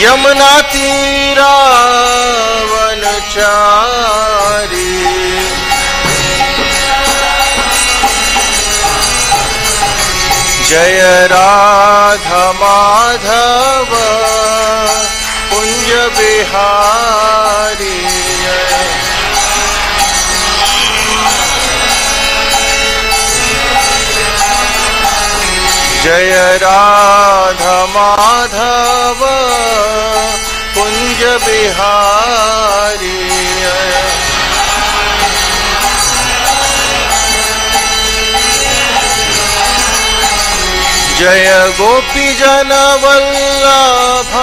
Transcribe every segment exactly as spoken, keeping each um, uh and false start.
यमुना तीरा वनचारी जय राधा माधव कुंज बिहारी जय राधा माधव कुंज बिहारी जय गोपी जन वल्लभ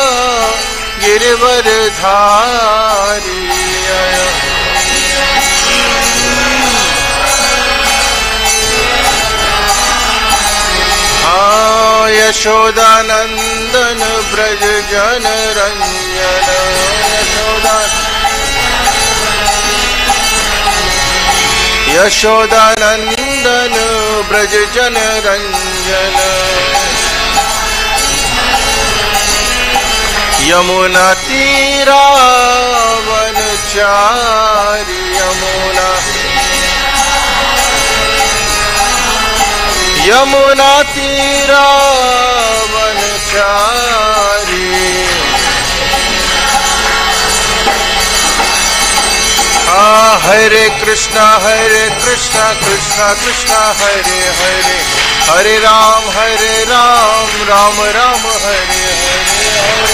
गिरिवरधारी यशोदानंदन ब्रज जन रंजन यशोदा यशोदानंदन ब्रज जन रंजन यमुना तीरा वनचारी यमुना यमुना तीरा वनचारी हाँ हरे कृष्णा हरे कृष्णा कृष्णा कृष्णा हरे हरे हरे राम हरे राम राम राम हरे हरे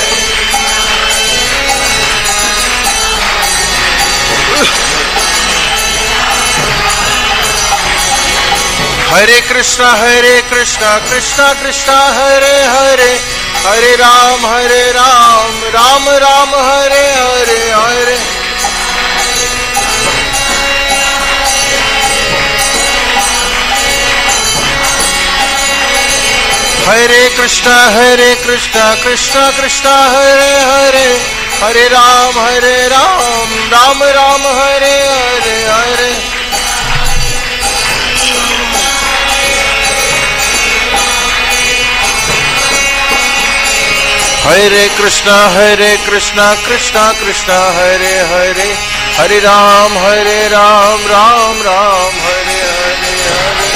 हरे कृष्णा हरे कृष्णा कृष्णा कृष्णा हरे हरे हरे राम हरे राम राम राम हरे हरे हरे हरे कृष्णा हरे कृष्णा कृष्णा कृष्णा हरे हरे हरे राम हरे राम राम राम हरे हरे हरे हरे कृष्णा हरे कृष्णा कृष्णा कृष्णा हरे हरे हरे राम हरे राम राम राम हरे हरे हरे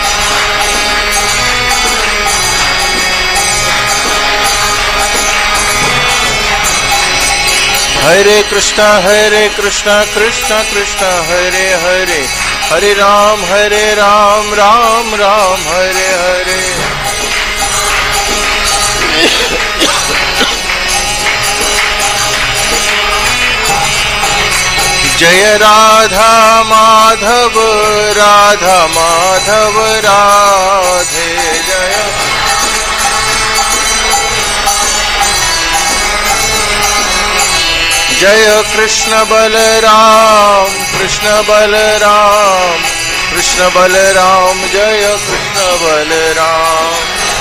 हरे कृष्णा हरे कृष्णा कृष्णा कृष्णा हरे हरे हरे राम हरे राम राम राम हरे हरे जय राधा माधव राधा माधव राधे जय जय कृष्ण बलराम कृष्ण बलराम कृष्ण बलराम जय कृष्ण बलराम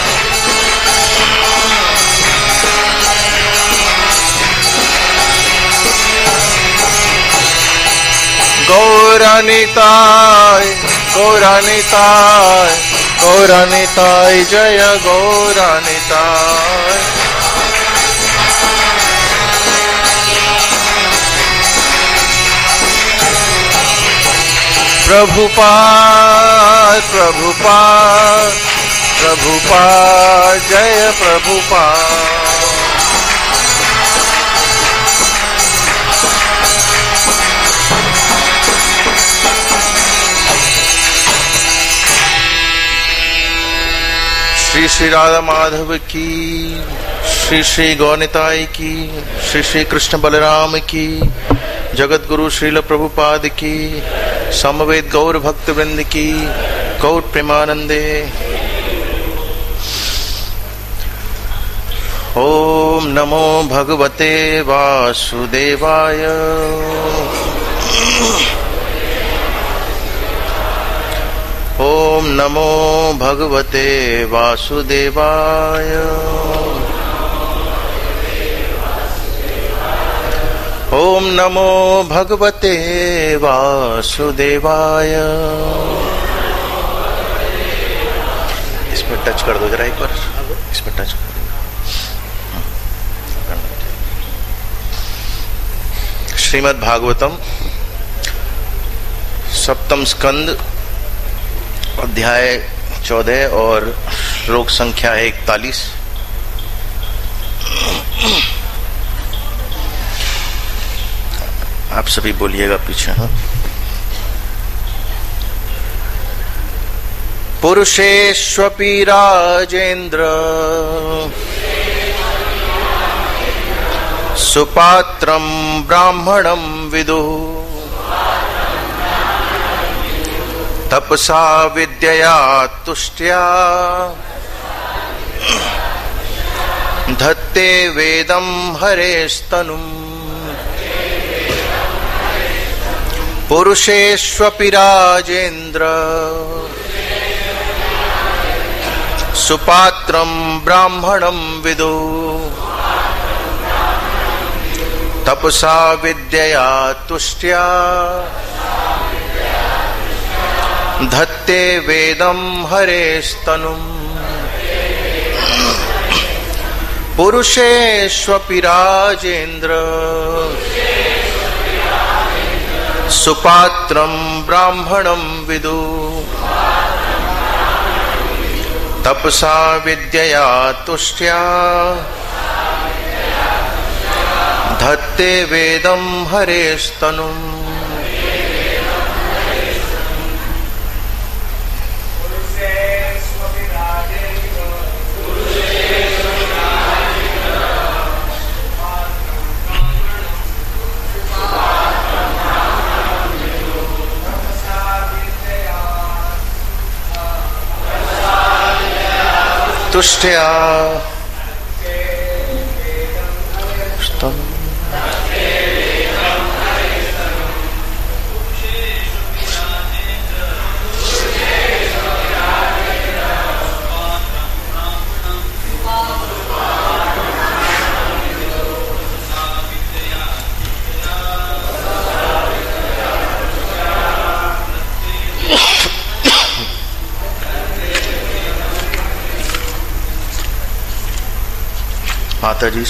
गौरानिताय गौरानिताय गौरानिताय जय गौरानिताय प्रभुपाद प्रभुपाद प्रभुपाद जय प्रभुपाद श्री श्री राधा माधव की श्री श्री गौनिताय की श्री श्री कृष्ण बलराम की जगत गुरु श्रील प्रभुपाद की समवेत गौर भक्त वृंद की गौर प्रेमानंदे। ओम नमो भगवते वासुदेवाय ओम नमो भगवते वासुदेवाय ओम नमो भगवते वासुदेवाय। इस पर टच कर दो जरा एक बार, इस पर टच कर दो। श्रीमद् भागवतम सप्तम स्कंद अध्याय चौदह और श्लोक संख्या है इकतालीस। आप सभी बोलिएगा पीछे। हाँ, पुरुषेष्वपि राजेन्द्र सुपात्रं ब्राह्मणं विदुः तपसा विद्यया तुष्ट्या धत्ते वेदं हरेस्तनुम्। पुरुषेष्वपि राजेन्द्र सुपात्रं ब्राह्मणं विदुः तपसा विद्यया तुष्ट्या धत्ते वेदं हरेस्तनुम्। पुरुषेष्वपि राजेन्द्र सुपात्रं ब्राह्मणं विदुः तपसा विद्यया तुष्ट्या धत्ते वेदं हरेस्तनुम्। तुष्ट्या माता जी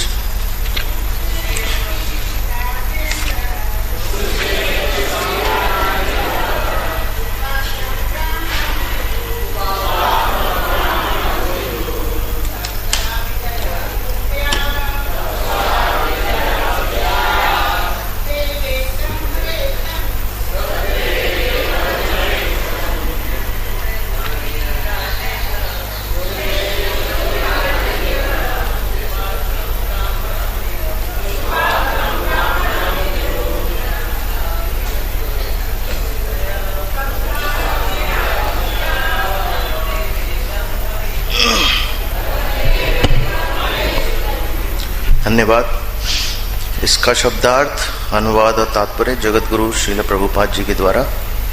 धन्यवाद। इसका शब्दार्थ, अनुवाद और तात्पर्य जगत गुरु श्रील प्रभुपाद जी के द्वारा।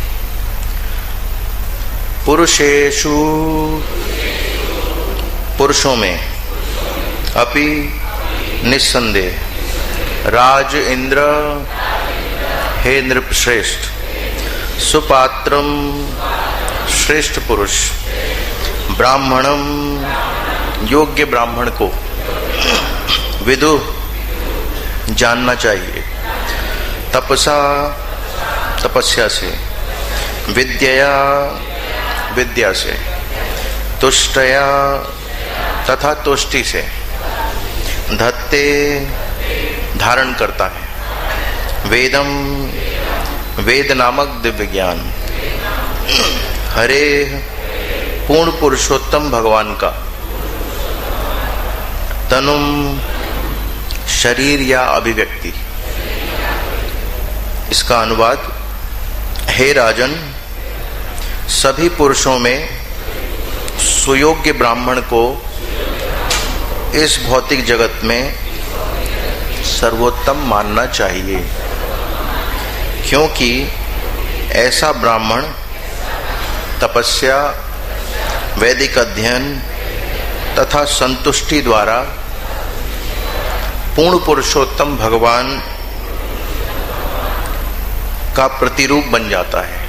पुरुषेषु पुरुषों में, अपि निस्संदेह, राज इंद्र हे नृप श्रेष्ठ, सुपात्रम श्रेष्ठ पुरुष, ब्राह्मणम योग्य ब्राह्मण को विदु जानना चाहिए, तपसा तपस्या से, विद्या विद्या से, तुष्टया तथा तुष्टि से, धत्ते धारण करता है, वेदम वेद नामक दिव्य ज्ञान, हरे पूर्ण पुरुषोत्तम भगवान का, तनुम शरीर या अभिव्यक्ति। इसका अनुवाद, हे राजन, सभी पुरुषों में सुयोग्य ब्राह्मण को इस भौतिक जगत में सर्वोत्तम मानना चाहिए, क्योंकि ऐसा ब्राह्मण तपस्या, वैदिक अध्ययन तथा संतुष्टि द्वारा पूर्ण पुरुषोत्तम भगवान का प्रतिरूप बन जाता है।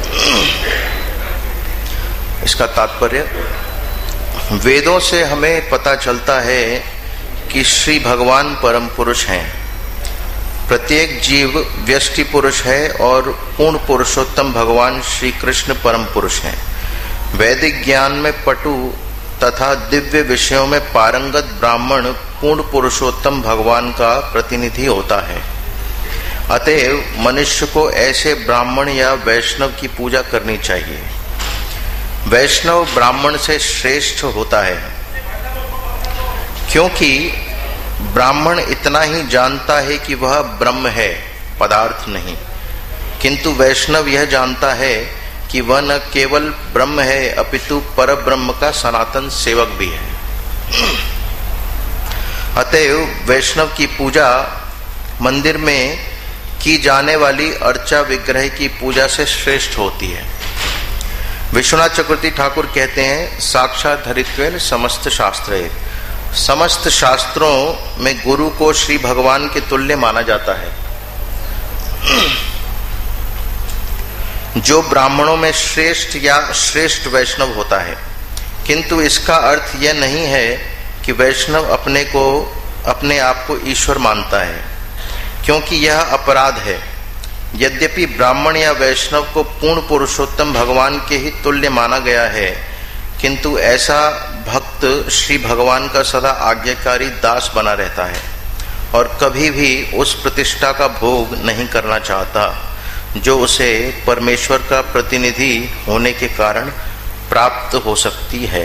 इसका तात्पर्य, वेदों से हमें पता चलता है कि श्री भगवान परम पुरुष हैं प्रत्येक जीव व्यष्टि पुरुष है और पूर्ण पुरुषोत्तम भगवान श्री कृष्ण परम पुरुष हैं। वैदिक ज्ञान में पटु तथा दिव्य विषयों में पारंगत ब्राह्मण पूर्ण पुरुषोत्तम भगवान का प्रतिनिधि होता है। अतएव मनुष्य को ऐसे ब्राह्मण या वैष्णव की पूजा करनी चाहिए। वैष्णव ब्राह्मण से श्रेष्ठ होता है, क्योंकि ब्राह्मण इतना ही जानता है कि वह ब्रह्म है, पदार्थ नहीं, किंतु वैष्णव यह जानता है कि वह न केवल ब्रह्म है अपितु पर ब्रह्म का सनातन सेवक भी है। अतएव वैष्णव की पूजा मंदिर में की जाने वाली अर्चा विग्रह की पूजा से श्रेष्ठ होती है। विश्वनाथ चक्रवर्ती ठाकुर कहते हैं, साक्षात हरित्वेन समस्त शास्त्रे, समस्त शास्त्रों में गुरु को श्री भगवान के तुल्य माना जाता है। जो ब्राह्मणों में श्रेष्ठ या श्रेष्ठ वैष्णव होता है, किंतु इसका अर्थ यह नहीं है कि वैष्णव अपने को अपने आप को ईश्वर मानता है, क्योंकि यह अपराध है। यद्यपि ब्राह्मण या वैष्णव को पूर्ण पुरुषोत्तम भगवान के ही तुल्य माना गया है, किंतु ऐसा भक्त श्री भगवान का सदा आज्ञाकारी दास बना रहता है और कभी भी उस प्रतिष्ठा का भोग नहीं करना चाहता जो उसे परमेश्वर का प्रतिनिधि होने के कारण प्राप्त हो सकती है।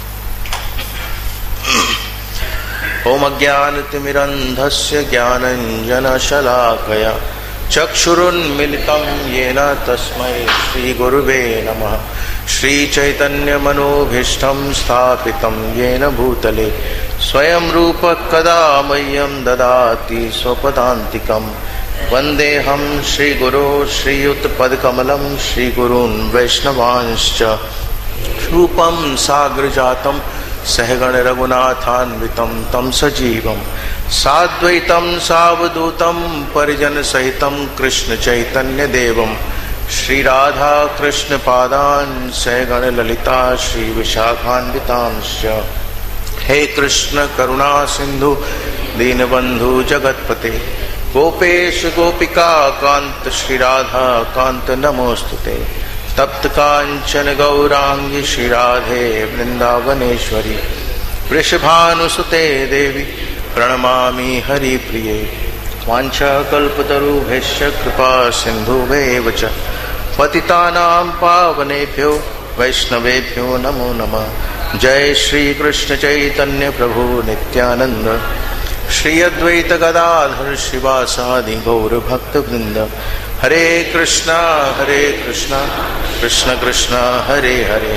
ओम अज्ञानतिमिरन्धस्य ज्ञानञ्जनशलाकया चक्षुरुन्मिलितं येन तस्मै श्रीगुरुवे नमः। श्रीचैतन्यमनोभीष्टं स्थापितं येन भूतले स्वयं रूपः कदा मह्यं ददाति स्वपदान्तिकम्। वन्देऽहं श्रीगुरो श्रीयुतपदकमलं श्रीगुरून् वैष्णवांश्च। रूपं साग्रजातं सहगण रघुनाथान्वितं तं सजीवं साद्वैतं सावधूतं परिजन सहितं कृष्ण चैतन्य देवं श्री राधा कृष्ण पादान् सहगण ललिता श्री विशाखान्वितांश्च। हे कृष्ण करुणा सिंधु दीनबंधु जगतपते गोपेश गोपिका कांत श्री राधा कांत नमोस्तुते। तप्त कांचन गौरांगी श्री राधे वृंदावनेश्वरी वृषभानुसुते देवी प्रणमामि हरिप्रिये। वाञ्छाकल्पतरुभ्यश्च कृपा सिन्धुभ्येव च पतितानां पावनेभ्यो वैष्णवेभ्यो नमो नमः। जय श्री कृष्ण चैतन्य प्रभु नित्यानंद श्री अद्वैत गदाधर शिवासादि गौर भक्त वृंद। हरे कृष्णा हरे कृष्णा कृष्ण कृष्णा हरे हरे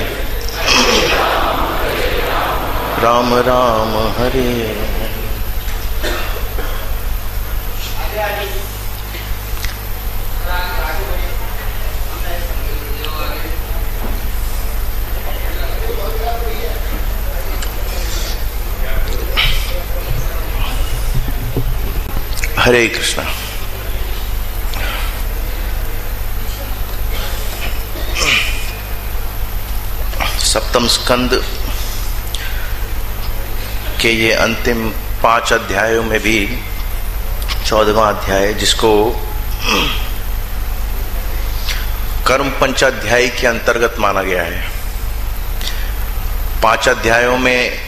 राम राम हरे। हरे कृष्णा। सप्तम स्कंद के ये अंतिम पांच अध्यायों में भी चौदहवां अध्याय, जिसको कर्म पंचाध्यायी के अंतर्गत माना गया है। पांच अध्यायों में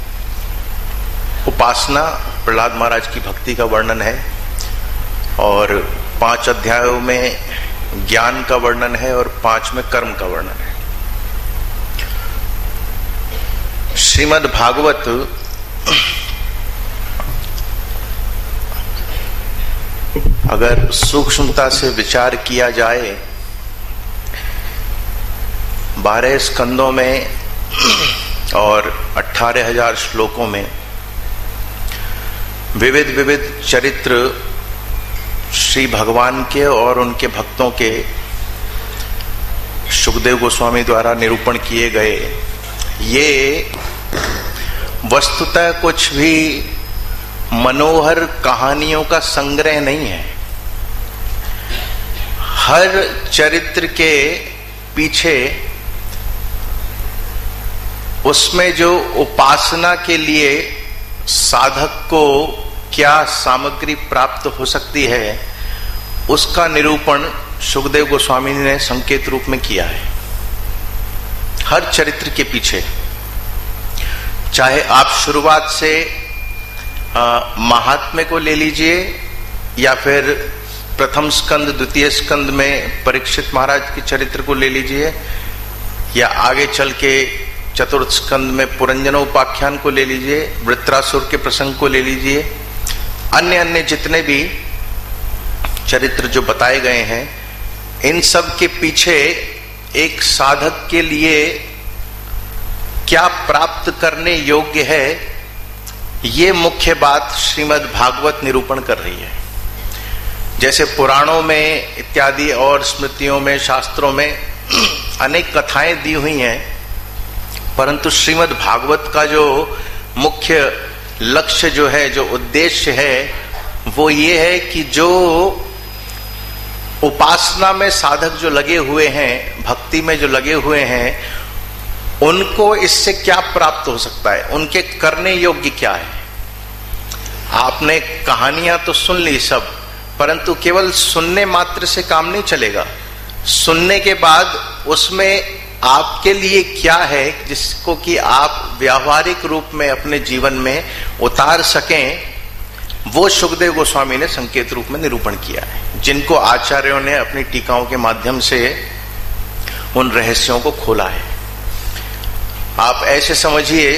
उपासना प्रहलाद महाराज की भक्ति का वर्णन है और पांच अध्यायों में ज्ञान का वर्णन है और पांच में कर्म का वर्णन है। श्रीमद् भागवत अगर सूक्ष्मता से विचार किया जाए, बारह स्कंदों में और अठारह हजार श्लोकों में विविध विविध चरित्र श्री भगवान के और उनके भक्तों के सुखदेव गोस्वामी द्वारा निरूपण किए गए। ये वस्तुतः कुछ भी मनोहर कहानियों का संग्रह नहीं है। हर चरित्र के पीछे उसमें जो उपासना के लिए साधक को क्या सामग्री प्राप्त हो सकती है, उसका निरूपण सुखदेव गोस्वामी ने संकेत रूप में किया है। हर चरित्र के पीछे, चाहे आप शुरुआत से महात्म्य को ले लीजिए या फिर प्रथम स्कंद द्वितीय स्कंद में परीक्षित महाराज के चरित्र को ले लीजिए, या आगे चल के चतुर्थ स्कंद में पुरंजनोपाख्यान को ले लीजिए, वृत्रासुर के प्रसंग को ले लीजिए, अन्य अन्य जितने भी चरित्र जो बताए गए हैं, इन सब के पीछे एक साधक के लिए क्या प्राप्त करने योग्य है, ये मुख्य बात श्रीमद् भागवत निरूपण कर रही है। जैसे पुराणों में इत्यादि और स्मृतियों में, शास्त्रों में अनेक कथाएं दी हुई हैं, परंतु श्रीमद् भागवत का जो मुख्य लक्ष्य जो है, जो उद्देश्य है, वो ये है कि जो उपासना में साधक जो लगे हुए हैं, भक्ति में जो लगे हुए हैं, उनको इससे क्या प्राप्त हो सकता है, उनके करने योग्य क्या है। आपने कहानियां तो सुन ली सब, परंतु केवल सुनने मात्र से काम नहीं चलेगा। सुनने के बाद उसमें आपके लिए क्या है जिसको कि आप व्यावहारिक रूप में अपने जीवन में उतार सकें, वो सुखदेव गोस्वामी ने संकेत रूप में निरूपण किया है, जिनको आचार्यों ने अपनी टीकाओं के माध्यम से उन रहस्यों को खोला है। आप ऐसे समझिए,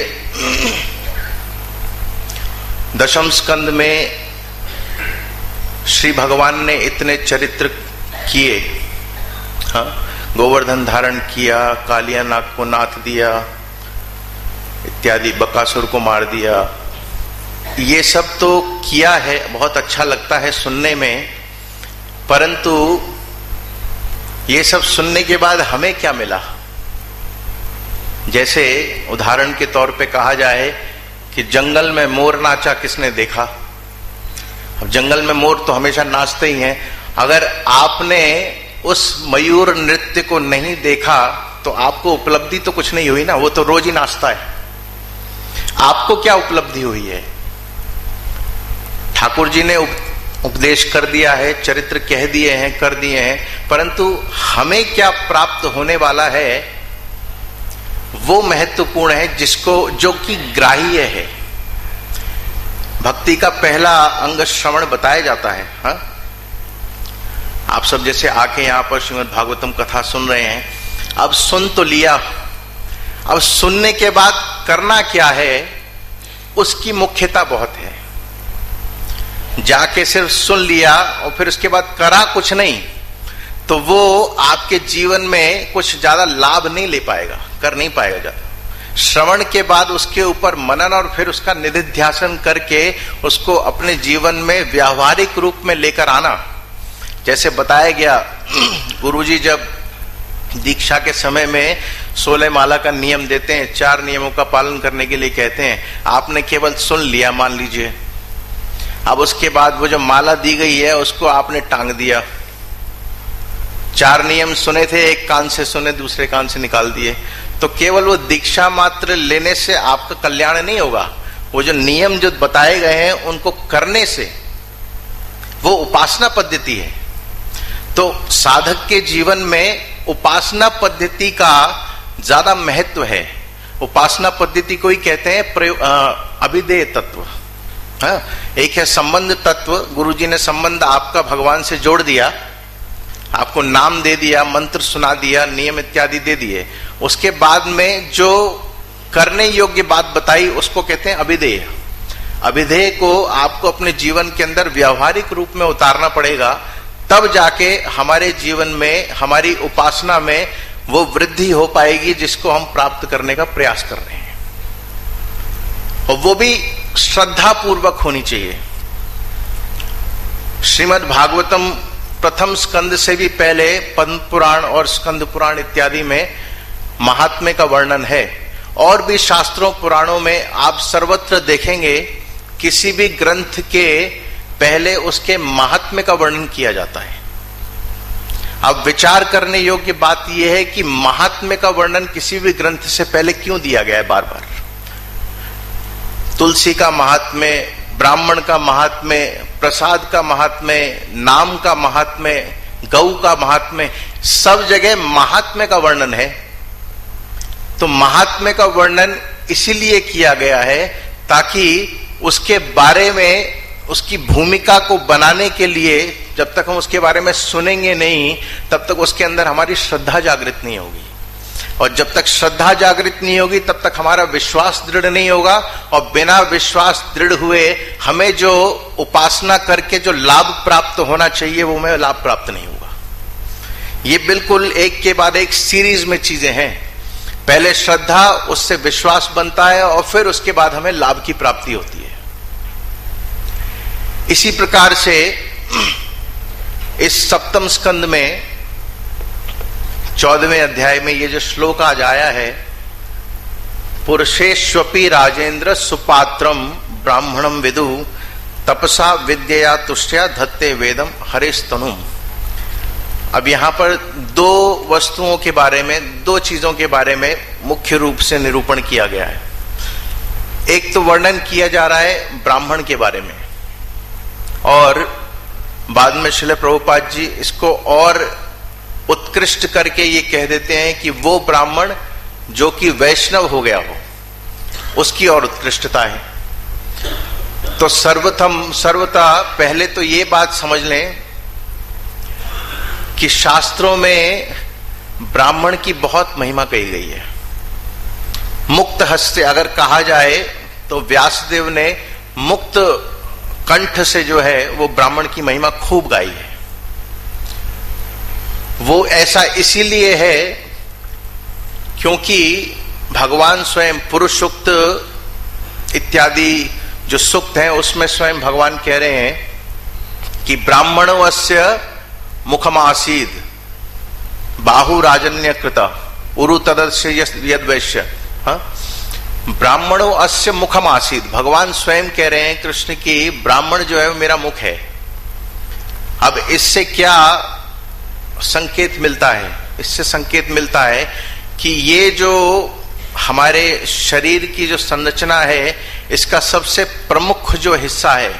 दशम स्कंद में श्री भगवान ने इतने चरित्र किए, हाँ, गोवर्धन धारण किया, कालिया नाग को नाथ दिया इत्यादि, बकासुर को मार दिया, ये सब तो किया है, बहुत अच्छा लगता है सुनने में, परंतु ये सब सुनने के बाद हमें क्या मिला। जैसे उदाहरण के तौर पे कहा जाए कि जंगल में मोर नाचा किसने देखा। अब जंगल में मोर तो हमेशा नाचते ही हैं, अगर आपने उस मयूर नृत्य को नहीं देखा तो आपको उपलब्धि तो कुछ नहीं हुई ना, वो तो रोज ही नाचता है। आपको क्या उपलब्धि हुई है? ठाकुर जी ने उपदेश कर दिया है, चरित्र कह दिए हैं, कर दिए हैं, परंतु हमें क्या प्राप्त होने वाला है वो महत्वपूर्ण है, जिसको जो कि ग्राह्य है। भक्ति का पहला अंग श्रवण बताया जाता है। हा? आप सब जैसे आके यहां पर श्रीमद् भागवतम कथा सुन रहे हैं, अब सुन तो लिया, अब सुनने के बाद करना क्या है, उसकी मुख्यता बहुत है। जाके सिर्फ सुन लिया और फिर उसके बाद करा कुछ नहीं, तो वो आपके जीवन में कुछ ज्यादा लाभ नहीं ले पाएगा, कर नहीं पाएगा ज्यादा। श्रवण के बाद उसके ऊपर मनन और फिर उसका निधिध्यासन करके उसको अपने जीवन में व्यावहारिक रूप में लेकर आना। जैसे बताया गया, गुरुजी जब दीक्षा के समय में सोलह माला का नियम देते हैं, चार नियमों का पालन करने के लिए कहते हैं। आपने केवल सुन लिया मान लीजिए, अब उसके बाद वो जो माला दी गई है उसको आपने टांग दिया। चार नियम सुने थे, एक कान से सुने, दूसरे कान से निकाल दिए, तो केवल वो दीक्षा मात्र लेने से आपका कल्याण नहीं होगा। वो जो नियम जो बताए गए हैं उनको करने से, वो उपासना पद्धति है। तो साधक के जीवन में उपासना पद्धति का ज्यादा महत्व है। उपासना पद्धति को ही कहते हैं अभिधेय तत्व। हाँ, एक है संबंध तत्व, गुरुजी ने संबंध आपका भगवान से जोड़ दिया, आपको नाम दे दिया, मंत्र सुना दिया, नियम इत्यादि दे दिए। उसके बाद में जो करने योग्य बात बताई उसको कहते हैं अभिधेय। अभिधेय को आपको अपने जीवन के अंदर व्यावहारिक रूप में उतारना पड़ेगा, तब जाके हमारे जीवन में, हमारी उपासना में वो वृद्धि हो पाएगी जिसको हम प्राप्त करने का प्रयास कर रहे हैं। और वो भी श्रद्धा पूर्वक होनी चाहिए। श्रीमद् भागवतम प्रथम स्कंद से भी पहले पद्म पुराण और स्कंद पुराण इत्यादि में महात्म्य का वर्णन है, और भी शास्त्रों पुराणों में आप सर्वत्र देखेंगे किसी भी ग्रंथ के पहले उसके महात्म्य का वर्णन किया जाता है। अब विचार करने योग्य बात यह है कि महात्म्य का वर्णन किसी भी ग्रंथ से पहले क्यों दिया गया है बार बार। तुलसी का महात्म्य ब्राह्मण का महात्म्य, प्रसाद का महात्म्य, नाम का महात्म्य, गौ का महात्म्य, सब जगह महात्म्य का वर्णन है। तो महात्म्य का वर्णन इसीलिए किया गया है ताकि उसके बारे में, उसकी भूमिका को बनाने के लिए, जब तक हम उसके बारे में सुनेंगे नहीं तब तक उसके अंदर हमारी श्रद्धा जागृत नहीं होगी, और जब तक श्रद्धा जागृत नहीं होगी तब तक हमारा विश्वास दृढ़ नहीं होगा, और बिना विश्वास दृढ़ हुए हमें जो उपासना करके जो लाभ प्राप्त होना चाहिए वो हमें लाभ प्राप्त नहीं होगा। ये बिल्कुल एक के बाद एक सीरीज में चीजें हैं। पहले श्रद्धा, उससे विश्वास बनता है और फिर उसके बाद हमें लाभ की प्राप्ति होती है। इसी प्रकार से इस सप्तम स्कंद में चौदहवें अध्याय में ये जो श्लोक आज आया है, पुरुषेष्वपि राजेंद्र सुपात्रम ब्राह्मणम विदु तपसा विद्यया तुष्टया धत्ते वेदम हरिस्तनुम। अब यहां पर दो वस्तुओं के बारे में, दो चीजों के बारे में मुख्य रूप से निरूपण किया गया है। एक तो वर्णन किया जा रहा है ब्राह्मण के बारे में, और बाद में श्रील प्रभुपाद जी इसको और उत्कृष्ट करके ये कह देते हैं कि वो ब्राह्मण जो कि वैष्णव हो गया हो, उसकी और उत्कृष्टता है। तो सर्वप्रथम सर्वथा पहले तो ये बात समझ लें कि शास्त्रों में ब्राह्मण की बहुत महिमा कही गई है। मुक्त हस्ते अगर कहा जाए तो व्यासदेव ने मुक्त कंठ से जो है वो ब्राह्मण की महिमा खूब गाई है। वो ऐसा इसीलिए है क्योंकि भगवान स्वयं पुरुष सूक्त इत्यादि जो सूक्त हैं उसमें स्वयं भगवान कह रहे हैं कि ब्राह्मणोऽस्य मुखमासीद बाहु राजन्य कृत उरु तदस्य यद वैश्य। ब्राह्मणों अस्य मुखम आसीद, भगवान स्वयं कह रहे हैं कृष्ण की ब्राह्मण जो है वो मेरा मुख है। अब इससे क्या संकेत मिलता है? इससे संकेत मिलता है कि ये जो हमारे शरीर की जो संरचना है इसका सबसे प्रमुख जो हिस्सा है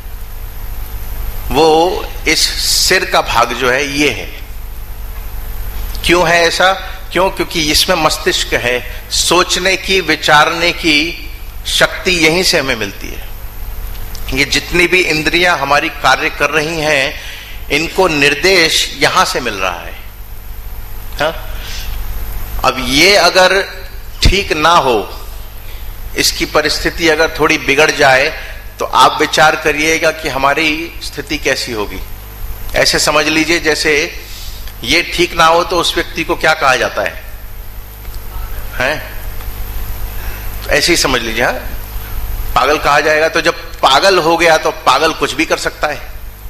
वो इस सिर का भाग जो है ये है। क्यों है ऐसा? क्यों? क्योंकि इसमें मस्तिष्क है, सोचने की, विचारने की शक्ति यहीं से हमें मिलती है। ये जितनी भी इंद्रियां हमारी कार्य कर रही हैं इनको निर्देश यहां से मिल रहा है। हा? अब ये अगर ठीक ना हो, इसकी परिस्थिति अगर थोड़ी बिगड़ जाए तो आप विचार करिएगा कि हमारी स्थिति कैसी होगी। ऐसे समझ लीजिए जैसे ये ठीक ना हो तो उस व्यक्ति को क्या कहा जाता है, हैं? तो ऐसे ही समझ लीजिए, हाँ? पागल कहा जाएगा। तो जब पागल हो गया तो पागल कुछ भी कर सकता है,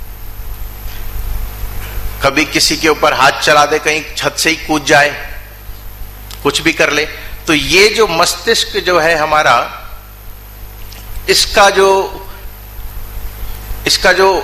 कभी किसी के ऊपर हाथ चला दे, कहीं छत से ही कूद जाए, कुछ भी कर ले। तो ये जो मस्तिष्क जो है हमारा, इसका जो इसका जो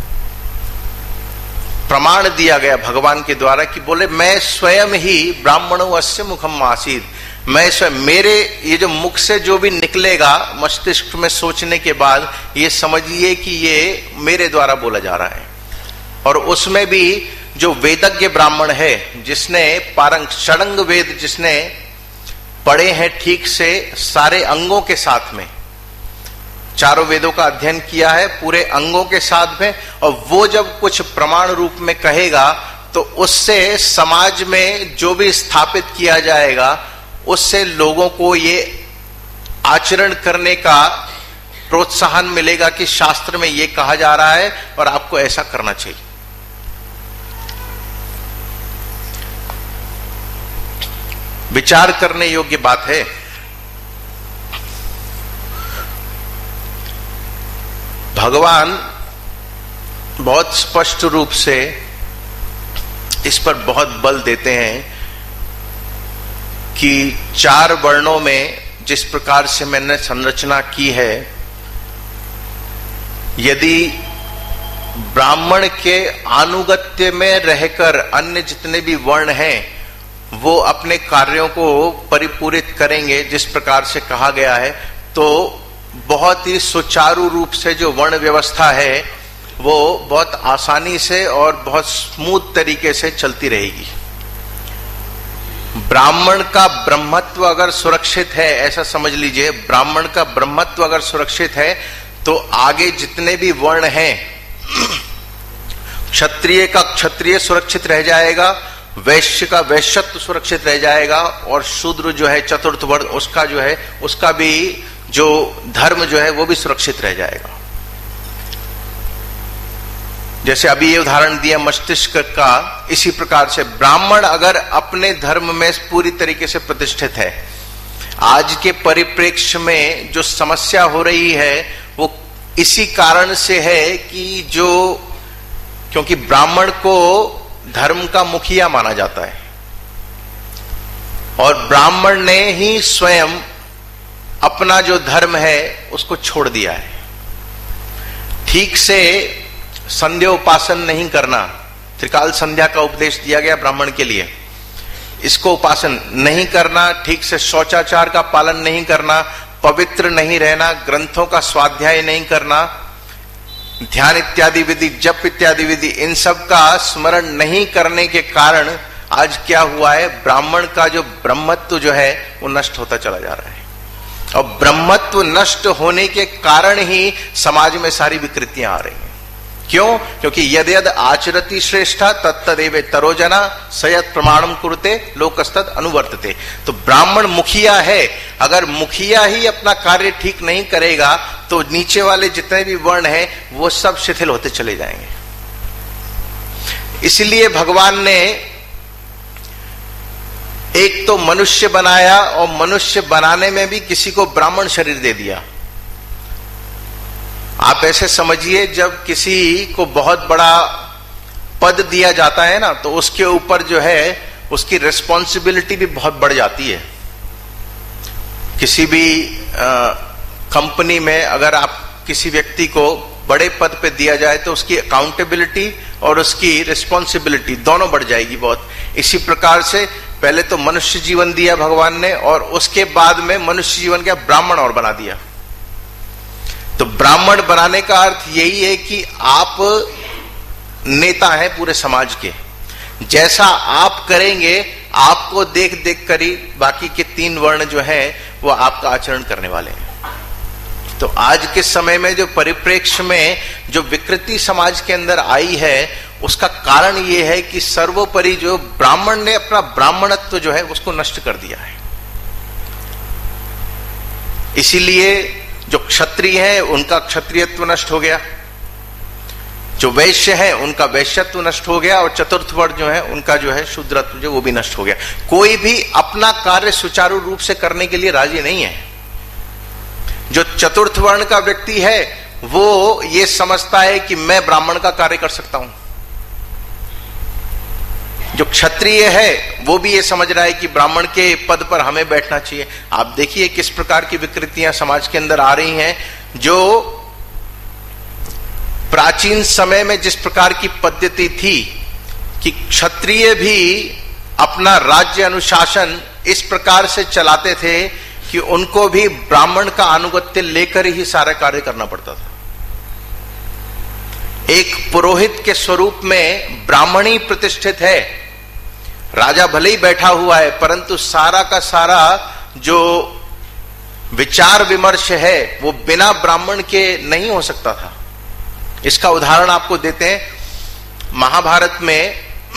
प्रमाण दिया गया भगवान के द्वारा कि बोले मैं स्वयं ही ब्राह्मणों अस्य मुखम आसीद, मैं स्वयं, मेरे ये जो मुख से जो भी निकलेगा मस्तिष्क में सोचने के बाद, ये समझिए कि ये मेरे द्वारा बोला जा रहा है। और उसमें भी जो वेदज्ञ ब्राह्मण है, जिसने पारंग षडंग वेद जिसने पढ़े हैं ठीक से सारे अंगों के साथ में, चारों वेदों का अध्ययन किया है पूरे अंगों के साथ में, और वो जब कुछ प्रमाण रूप में कहेगा तो उससे समाज में जो भी स्थापित किया जाएगा उससे लोगों को ये आचरण करने का प्रोत्साहन मिलेगा कि शास्त्र में ये कहा जा रहा है और आपको ऐसा करना चाहिए। विचार करने योग्य बात है। भगवान बहुत स्पष्ट रूप से इस पर बहुत बल देते हैं कि चार वर्णों में जिस प्रकार से मैंने संरचना की है, यदि ब्राह्मण के आनुगत्य में रहकर अन्य जितने भी वर्ण हैं वो अपने कार्यों को परिपूरित करेंगे जिस प्रकार से कहा गया है, तो बहुत ही सुचारू रूप से जो वर्ण व्यवस्था है वो बहुत आसानी से और बहुत स्मूथ तरीके से चलती रहेगी। ब्राह्मण का ब्रह्मत्व अगर सुरक्षित है, ऐसा समझ लीजिए, ब्राह्मण का ब्रह्मत्व अगर सुरक्षित है तो आगे जितने भी वर्ण हैं, क्षत्रिय का क्षत्रिय सुरक्षित रह जाएगा, वैश्य का वैश्यत्व सुरक्षित रह जाएगा, और शूद्र जो है चतुर्थ वर्ण उसका जो है उसका भी जो धर्म जो है वो भी सुरक्षित रह जाएगा। जैसे अभी ये उदाहरण दिया मस्तिष्क का, इसी प्रकार से ब्राह्मण अगर अपने धर्म में पूरी तरीके से प्रतिष्ठित है, आज के परिप्रेक्ष्य में जो समस्या हो रही है वो इसी कारण से है कि जो क्योंकि ब्राह्मण को धर्म का मुखिया माना जाता है और ब्राह्मण ने ही स्वयं अपना जो धर्म है उसको छोड़ दिया है। ठीक से संध्या उपासन नहीं करना, त्रिकाल संध्या का उपदेश दिया गया ब्राह्मण के लिए, इसको उपासन नहीं करना, ठीक से शौचाचार का पालन नहीं करना, पवित्र नहीं रहना, ग्रंथों का स्वाध्याय नहीं करना, ध्यान इत्यादि विधि, जप इत्यादि विधि, इन सब का स्मरण नहीं करने के कारण आज क्या हुआ है, ब्राह्मण का जो ब्रह्मत्व जो है वो नष्ट होता चला जा रहा है। और ब्रह्मत्व नष्ट होने के कारण ही समाज में सारी विकृतियां आ रही हैं। क्यों? क्योंकि यद यद आचरति श्रेष्ठा तत्तदेव तरोजना सयत प्रमाणम कुरुते लोकस्तद अनुवर्तते। तो ब्राह्मण मुखिया है, अगर मुखिया ही अपना कार्य ठीक नहीं करेगा तो नीचे वाले जितने भी वर्ण हैं वो सब शिथिल होते चले जाएंगे। इसलिए भगवान ने एक तो मनुष्य बनाया और मनुष्य बनाने में भी किसी को ब्राह्मण शरीर दे दिया। आप ऐसे समझिए, जब किसी को बहुत बड़ा पद दिया जाता है ना तो उसके ऊपर जो है उसकी रिस्पॉन्सिबिलिटी भी बहुत बढ़ जाती है। किसी भी कंपनी में अगर आप किसी व्यक्ति को बड़े पद पे दिया जाए तो उसकी अकाउंटेबिलिटी और उसकी रिस्पॉन्सिबिलिटी दोनों बढ़ जाएगी बहुत। इसी प्रकार से पहले तो मनुष्य जीवन दिया भगवान ने और उसके बाद में मनुष्य जीवन का ब्राह्मण और बना दिया। तो ब्राह्मण बनाने का अर्थ यही है कि आप नेता हैं पूरे समाज के, जैसा आप करेंगे आपको देख देख कर ही बाकी के तीन वर्ण जो हैं वो आपका आचरण करने वाले हैं। तो आज के समय में जो परिप्रेक्ष्य में जो विकृति समाज के अंदर आई है उसका कारण ये है कि सर्वोपरि जो ब्राह्मण ने अपना ब्राह्मणत्व जो है उसको नष्ट कर दिया है। इसीलिए जो क्षत्रिय है उनका क्षत्रियत्व नष्ट हो गया, जो वैश्य है उनका वैश्यत्व नष्ट हो गया, और चतुर्थ वर्ण जो है उनका जो है शूद्रत्व जो वो भी नष्ट हो गया। कोई भी अपना कार्य सुचारू रूप से करने के लिए राजी नहीं है। जो चतुर्थ वर्ण का व्यक्ति है वो ये समझता है कि मैं ब्राह्मण का कार्य कर सकता हूं। जो क्षत्रिय है वो भी ये समझ रहा है कि ब्राह्मण के पद पर हमें बैठना चाहिए। आप देखिए किस प्रकार की विकृतियां समाज के अंदर आ रही हैं। जो प्राचीन समय में जिस प्रकार की पद्धति थी कि क्षत्रिय भी अपना राज्य अनुशासन इस प्रकार से चलाते थे कि उनको भी ब्राह्मण का अनुगत्य लेकर ही सारा कार्य करना पड़ता था। एक पुरोहित के स्वरूप में ब्राह्मण ही प्रतिष्ठित है। राजा भले ही बैठा हुआ है परंतु सारा का सारा जो विचार विमर्श है वो बिना ब्राह्मण के नहीं हो सकता था। इसका उदाहरण आपको देते हैं। महाभारत में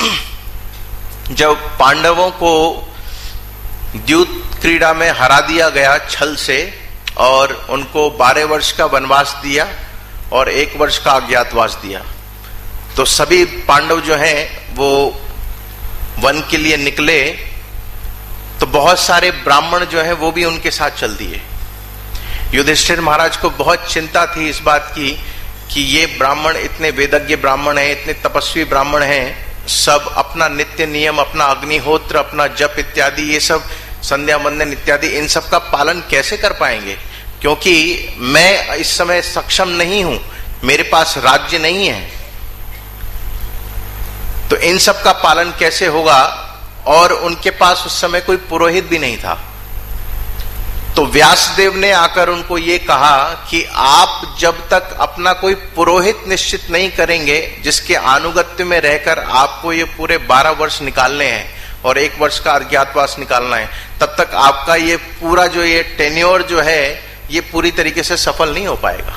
जब पांडवों को द्यूत क्रीड़ा में हरा दिया गया छल से और उनको बारह वर्ष का वनवास दिया और एक वर्ष का अज्ञातवास दिया, तो सभी पांडव जो हैं वो वन के लिए निकले। तो बहुत सारे ब्राह्मण जो हैं वो भी उनके साथ चल दिए। युधिष्ठिर महाराज को बहुत चिंता थी इस बात की कि ये ब्राह्मण इतने वेदज्ञ ब्राह्मण हैं, इतने तपस्वी ब्राह्मण हैं, सब अपना नित्य नियम, अपना अग्निहोत्र, अपना जप इत्यादि, ये सब संध्या वंदन इत्यादि, इन सब का पालन कैसे कर पाएंगे, क्योंकि मैं इस समय सक्षम नहीं हूं, मेरे पास राज्य नहीं है, तो इन सब का पालन कैसे होगा। और उनके पास उस समय कोई पुरोहित भी नहीं था। तो व्यासदेव ने आकर उनको ये कहा कि आप जब तक अपना कोई पुरोहित निश्चित नहीं करेंगे जिसके आनुगत्य में रहकर आपको ये पूरे बारह वर्ष निकालने हैं और एक वर्ष का अज्ञातवास निकालना है, तब तक आपका ये पूरा जो ये टेन्योर जो है ये पूरी तरीके से सफल नहीं हो पाएगा।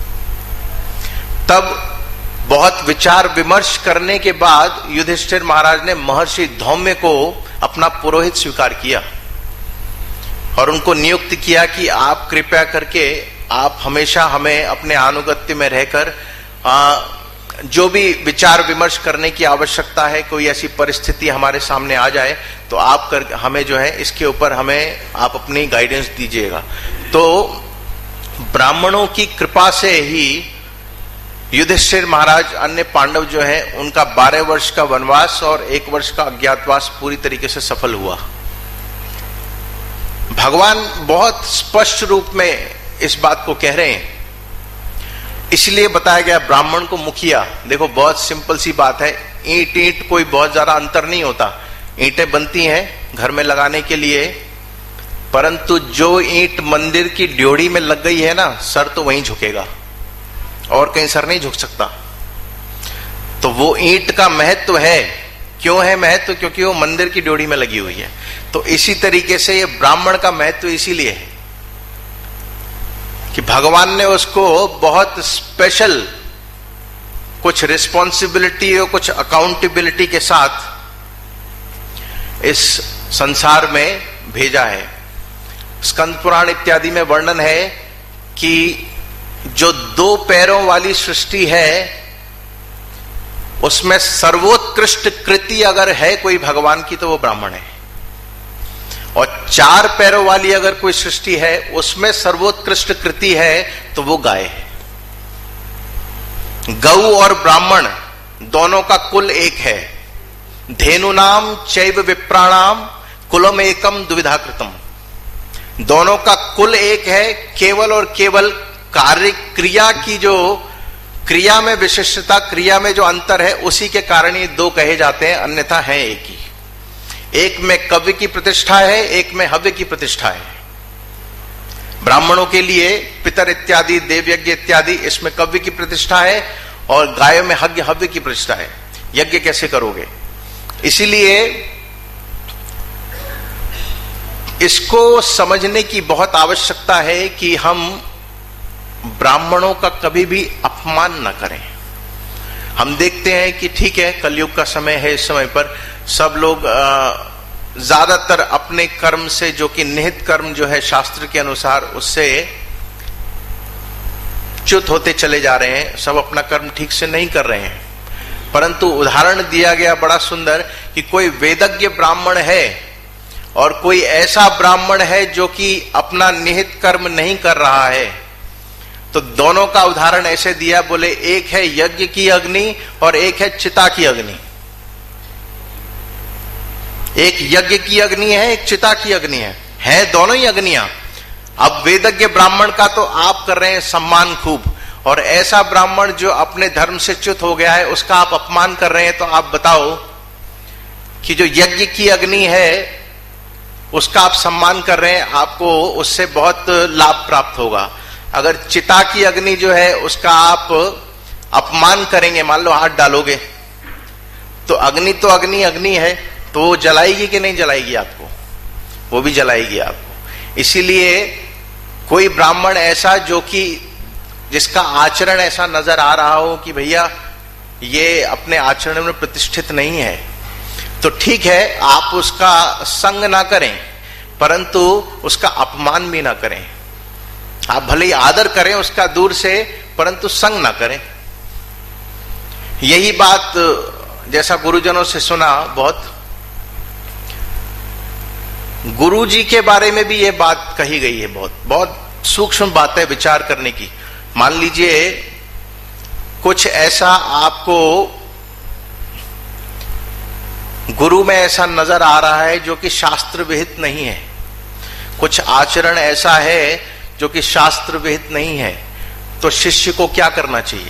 तब बहुत विचार विमर्श करने के बाद युधिष्ठिर महाराज ने महर्षि धौम्य को अपना पुरोहित स्वीकार किया और उनको नियुक्त किया कि आप कृपया करके आप हमेशा हमें अपने अनुगत्य में रहकर आ, जो भी विचार विमर्श करने की आवश्यकता है, कोई ऐसी परिस्थिति हमारे सामने आ जाए तो आप कर हमें जो है इसके ऊपर हमें आप अपनी गाइडेंस दीजिएगा। तो ब्राह्मणों की कृपा से ही युधिष्ठिर महाराज अन्य पांडव जो है उनका बारह वर्ष का वनवास और एक वर्ष का अज्ञातवास पूरी तरीके से सफल हुआ। भगवान बहुत स्पष्ट रूप में इस बात को कह रहे हैं, इसलिए बताया गया ब्राह्मण को मुखिया। देखो बहुत सिंपल सी बात है, ईंट ईंट कोई बहुत ज्यादा अंतर नहीं होता, ईंटें बनती हैं घर में लगाने के लिए, परंतु जो ईंट मंदिर की ड्योढ़ी में लग गई है ना, सर तो वहीं झुकेगा और कहीं सर नहीं झुक सकता। तो वो ईंट का महत्व है। क्यों है महत्व? क्योंकि वो मंदिर की ड्योढ़ी में लगी हुई है। तो इसी तरीके से ये ब्राह्मण का महत्व इसीलिए है कि भगवान ने उसको बहुत स्पेशल कुछ रिस्पॉन्सिबिलिटी और कुछ अकाउंटेबिलिटी के साथ इस संसार में भेजा है। स्कंद पुराण इत्यादि में वर्णन है कि जो दो पैरों वाली सृष्टि है उसमें सर्वोत्कृष्ट कृति अगर है कोई भगवान की तो वो ब्राह्मण है, और चार पैरों वाली अगर कोई सृष्टि है उसमें सर्वोत्कृष्ट कृति है तो वो गाय है। गौ और ब्राह्मण दोनों का कुल एक है। धेनु नाम चैव विप्राणाम कुलम एकम दुविधा कृतम। दोनों का कुल एक है, केवल और केवल कार्य क्रिया की जो क्रिया में विशिष्टता, क्रिया में जो अंतर है उसी के कारण ये दो कहे जाते हैं, अन्यथा है एक ही। एक में कव्य की प्रतिष्ठा है, एक में हव्य की प्रतिष्ठा है। ब्राह्मणों के लिए पितर इत्यादि, देवयज्ञ इत्यादि, इसमें कव्य की प्रतिष्ठा है, और गायों में हव्य हव्य की प्रतिष्ठा है। यज्ञ कैसे करोगे? इसीलिए इसको समझने की बहुत आवश्यकता है कि हम ब्राह्मणों का कभी भी अपमान न करें। हम देखते हैं कि ठीक है कलयुग का समय है, इस समय पर सब लोग ज्यादातर अपने कर्म से, जो कि निहित कर्म जो है शास्त्र के अनुसार, उससे च्युत होते चले जा रहे हैं। सब अपना कर्म ठीक से नहीं कर रहे हैं। परंतु उदाहरण दिया गया बड़ा सुंदर कि कोई वेदज्ञ ब्राह्मण है और कोई ऐसा ब्राह्मण है जो कि अपना निहित कर्म नहीं कर रहा है। तो दोनों का उदाहरण ऐसे दिया, बोले एक है यज्ञ की अग्नि और एक है चिता की अग्नि। एक यज्ञ की अग्नि है, एक चिता की अग्नि है, है दोनों ही अग्नियां। अब वेदज्ञ ब्राह्मण का तो आप कर रहे हैं सम्मान खूब, और ऐसा ब्राह्मण जो अपने धर्म से च्युत हो गया है उसका आप अपमान कर रहे हैं। तो आप बताओ कि जो यज्ञ की अग्नि है उसका आप सम्मान कर रहे हैं, आपको उससे बहुत लाभ प्राप्त होगा। अगर चिता की अग्नि जो है उसका आप अपमान करेंगे, मान लो हाथ डालोगे, तो अग्नि तो अग्नि अग्नि है, तो वो जलाएगी कि नहीं जलाएगी आपको? वो भी जलाएगी आपको। इसीलिए कोई ब्राह्मण ऐसा जो कि जिसका आचरण ऐसा नजर आ रहा हो कि भैया ये अपने आचरण में प्रतिष्ठित नहीं है, तो ठीक है आप उसका संग ना करें, परंतु उसका अपमान भी ना करें। आप भले ही आदर करें उसका दूर से, परंतु संग ना करें। यही बात जैसा गुरुजनों से सुना, बहुत गुरु जी के बारे में भी ये बात कही गई है। बहुत बहुत सूक्ष्म बात है विचार करने की। मान लीजिए कुछ ऐसा आपको गुरु में ऐसा नजर आ रहा है जो कि शास्त्र विहित नहीं है, कुछ आचरण ऐसा है जो कि शास्त्र विहित नहीं है, तो शिष्य को क्या करना चाहिए?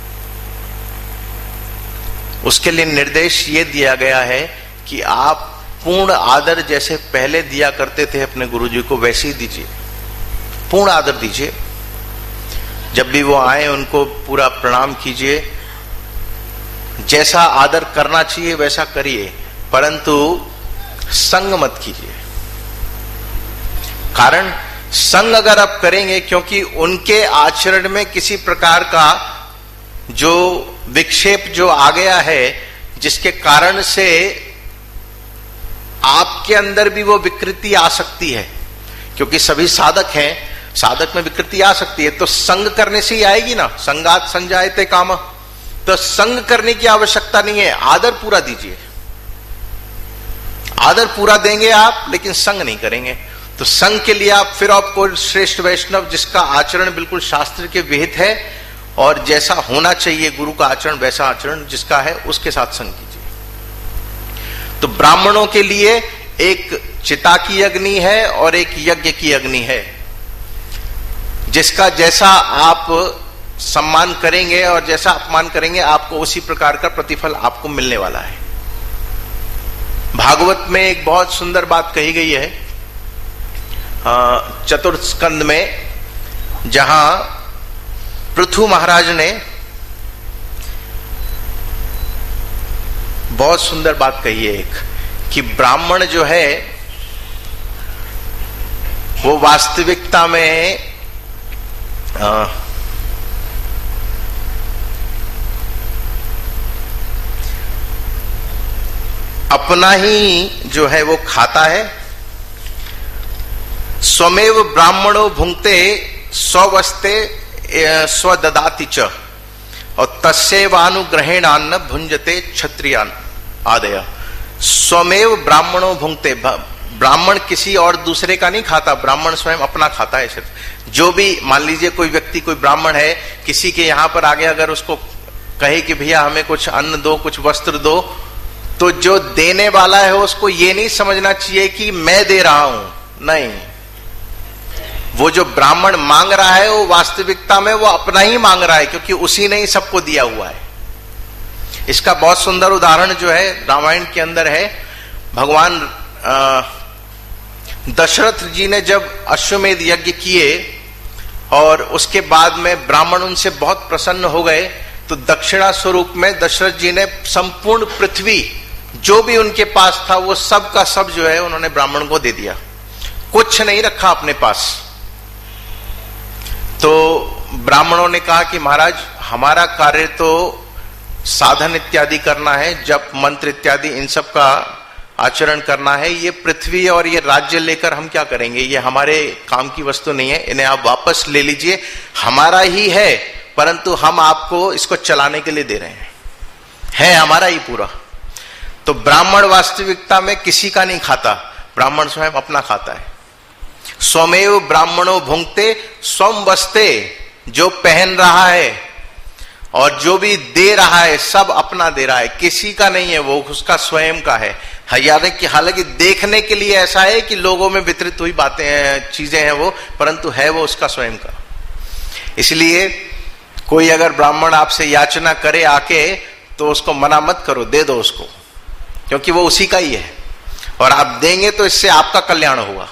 उसके लिए निर्देश ये दिया गया है कि आप पूर्ण आदर जैसे पहले दिया करते थे अपने गुरुजी को, वैसे ही दीजिए। पूर्ण आदर दीजिए। जब भी वो आए उनको पूरा प्रणाम कीजिए। जैसा आदर करना चाहिए वैसा करिए, परंतु संग मत कीजिए। कारण संग अगर आप करेंगे, क्योंकि उनके आचरण में किसी प्रकार का जो विक्षेप जो आ गया है, जिसके कारण से आपके अंदर भी वो विकृति आ सकती है, क्योंकि सभी साधक हैं, साधक में विकृति आ सकती है, तो संग करने से ही आएगी ना। संगात संजायते काम, तो संग करने की आवश्यकता नहीं है, आदर पूरा दीजिए। आदर पूरा देंगे आप, लेकिन संग नहीं करेंगे। तो संग के लिए आप फिर आपको श्रेष्ठ वैष्णव जिसका आचरण बिल्कुल शास्त्र के विहित है और जैसा होना चाहिए गुरु का आचरण, वैसा आचरण जिसका है, उसके साथ संग कीजिए। तो ब्राह्मणों के लिए एक चिता की अग्नि है और एक यज्ञ की अग्नि है, जिसका जैसा आप सम्मान करेंगे और जैसा अपमान करेंगे, आपको उसी प्रकार का प्रतिफल आपको मिलने वाला है। भागवत में एक बहुत सुंदर बात कही गई है चतुर्थ स्कंद में, जहां पृथु महाराज ने बहुत सुंदर बात कही है एक, कि ब्राह्मण जो है वो वास्तविकता में आ, अपना ही जो है वो खाता है। स्वमेव ब्राह्मणो भुंक्ते स्ववस्ते स्वददाति च, और तस्यैवानुग्रहेणान्न भुंजते क्षत्रियान आदय। स्वमेव ब्राह्मणो भुंक्ते, ब्राह्मण किसी और दूसरे का नहीं खाता, ब्राह्मण स्वयं अपना खाता है सिर्फ। जो भी मान लीजिए कोई व्यक्ति, कोई ब्राह्मण है, किसी के यहां पर आगे अगर उसको कहे कि भैया हमें कुछ अन्न दो, कुछ वस्त्र दो, तो जो देने वाला है उसको ये नहीं समझना चाहिए कि मैं दे रहा हूं, नहीं। वो जो ब्राह्मण मांग रहा है वो वास्तविकता में वो अपना ही मांग रहा है, क्योंकि उसी ने ही सबको दिया हुआ है। इसका बहुत सुंदर उदाहरण जो है रामायण के अंदर है। भगवान दशरथ जी ने जब अश्वमेध यज्ञ किए और उसके बाद में ब्राह्मण उनसे बहुत प्रसन्न हो गए, तो दक्षिणा स्वरूप में दशरथ जी ने संपूर्ण पृथ्वी जो भी उनके पास था वो सब का सब जो है उन्होंने ब्राह्मण को दे दिया, कुछ नहीं रखा अपने पास। तो ब्राह्मणों ने कहा कि महाराज हमारा कार्य तो साधन इत्यादि करना है, जप मंत्र इत्यादि इन सब का आचरण करना है, ये पृथ्वी और ये राज्य लेकर हम क्या करेंगे, ये हमारे काम की वस्तु नहीं है, इन्हें आप वापस ले लीजिए, हमारा ही है, परंतु हम आपको इसको चलाने के लिए दे रहे हैं, है हमारा ही पूरा। तो ब्राह्मण वास्तविकता में किसी का नहीं खाता, ब्राह्मण स्वयं अपना खाता है। स्वमेव ब्राह्मणों भुंक्ते स्वम वस्ते, जो पहन रहा है और जो भी दे रहा है सब अपना दे रहा है, किसी का नहीं है, वो उसका स्वयं का है। हालांकि देखने के लिए ऐसा है कि लोगों में वितरित हुई बातें हैं, चीजें हैं वो, परंतु है वो उसका स्वयं का। इसलिए कोई अगर ब्राह्मण आपसे याचना करे आके, तो उसको मना मत करो, दे दो उसको, क्योंकि वो उसी का ही है, और आप देंगे तो इससे आपका कल्याण होगा।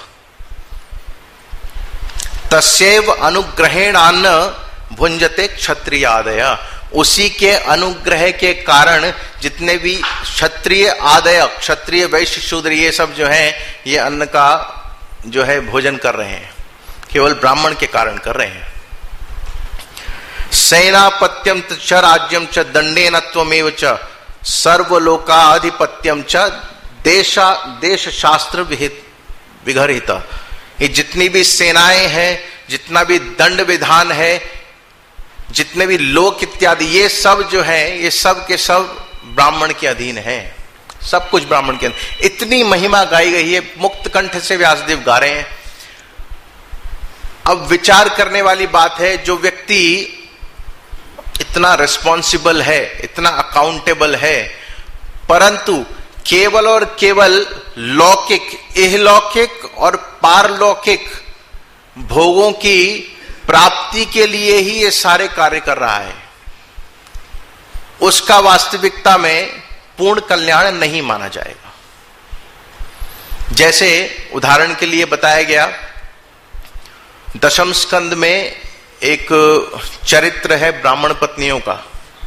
तस्यैव अनुग्रहेणान्न भुंजते क्षत्रियादय, उसी के अनुग्रह के कारण जितने भी क्षत्रिय आदय, क्षत्रिय वैश्य शूद्र ये सब जो हैं, ये अन्न का जो है भोजन कर रहे हैं, केवल ब्राह्मण के कारण कर रहे हैं। सेनापत्यम च राज्यम च दंडेन त्वमेव च सर्वलोकाधिपत्यम च देशा देश शास्त्र विहित विघरित। ये जितनी भी सेनाएं हैं, जितना भी दंड विधान है, जितने भी लोक इत्यादि, ये सब जो है ये सब के सब ब्राह्मण के अधीन है, सब कुछ ब्राह्मण के अधीन। इतनी महिमा गाई गई है, मुक्त कंठ से व्यासदेव गा रहे हैं। अब विचार करने वाली बात है, जो व्यक्ति इतना रिस्पॉन्सिबल है, इतना अकाउंटेबल है, परंतु केवल और केवल लौकिक, इहलौकिक और पारलौकिक भोगों की प्राप्ति के लिए ही ये सारे कार्य कर रहा है, उसका वास्तविकता में पूर्ण कल्याण नहीं माना जाएगा। जैसे उदाहरण के लिए बताया गया, दशम स्कंद में एक चरित्र है ब्राह्मण पत्नियों का।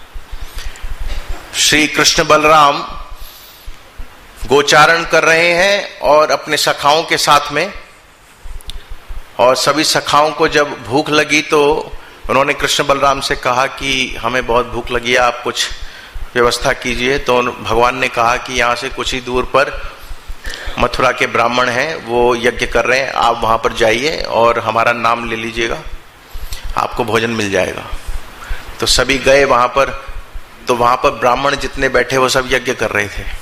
श्री कृष्ण बलराम गोचारण कर रहे हैं और अपने सखाओं के साथ में, और सभी सखाओं को जब भूख लगी तो उन्होंने कृष्ण बलराम से कहा कि हमें बहुत भूख लगी है, आप कुछ व्यवस्था कीजिए। तो भगवान ने कहा कि यहाँ से कुछ ही दूर पर मथुरा के ब्राह्मण हैं, वो यज्ञ कर रहे हैं, आप वहां पर जाइए और हमारा नाम ले लीजिएगा, आपको भोजन मिल जाएगा। तो सभी गए वहां पर, तो वहां पर ब्राह्मण जितने बैठे वो सब यज्ञ कर रहे थे।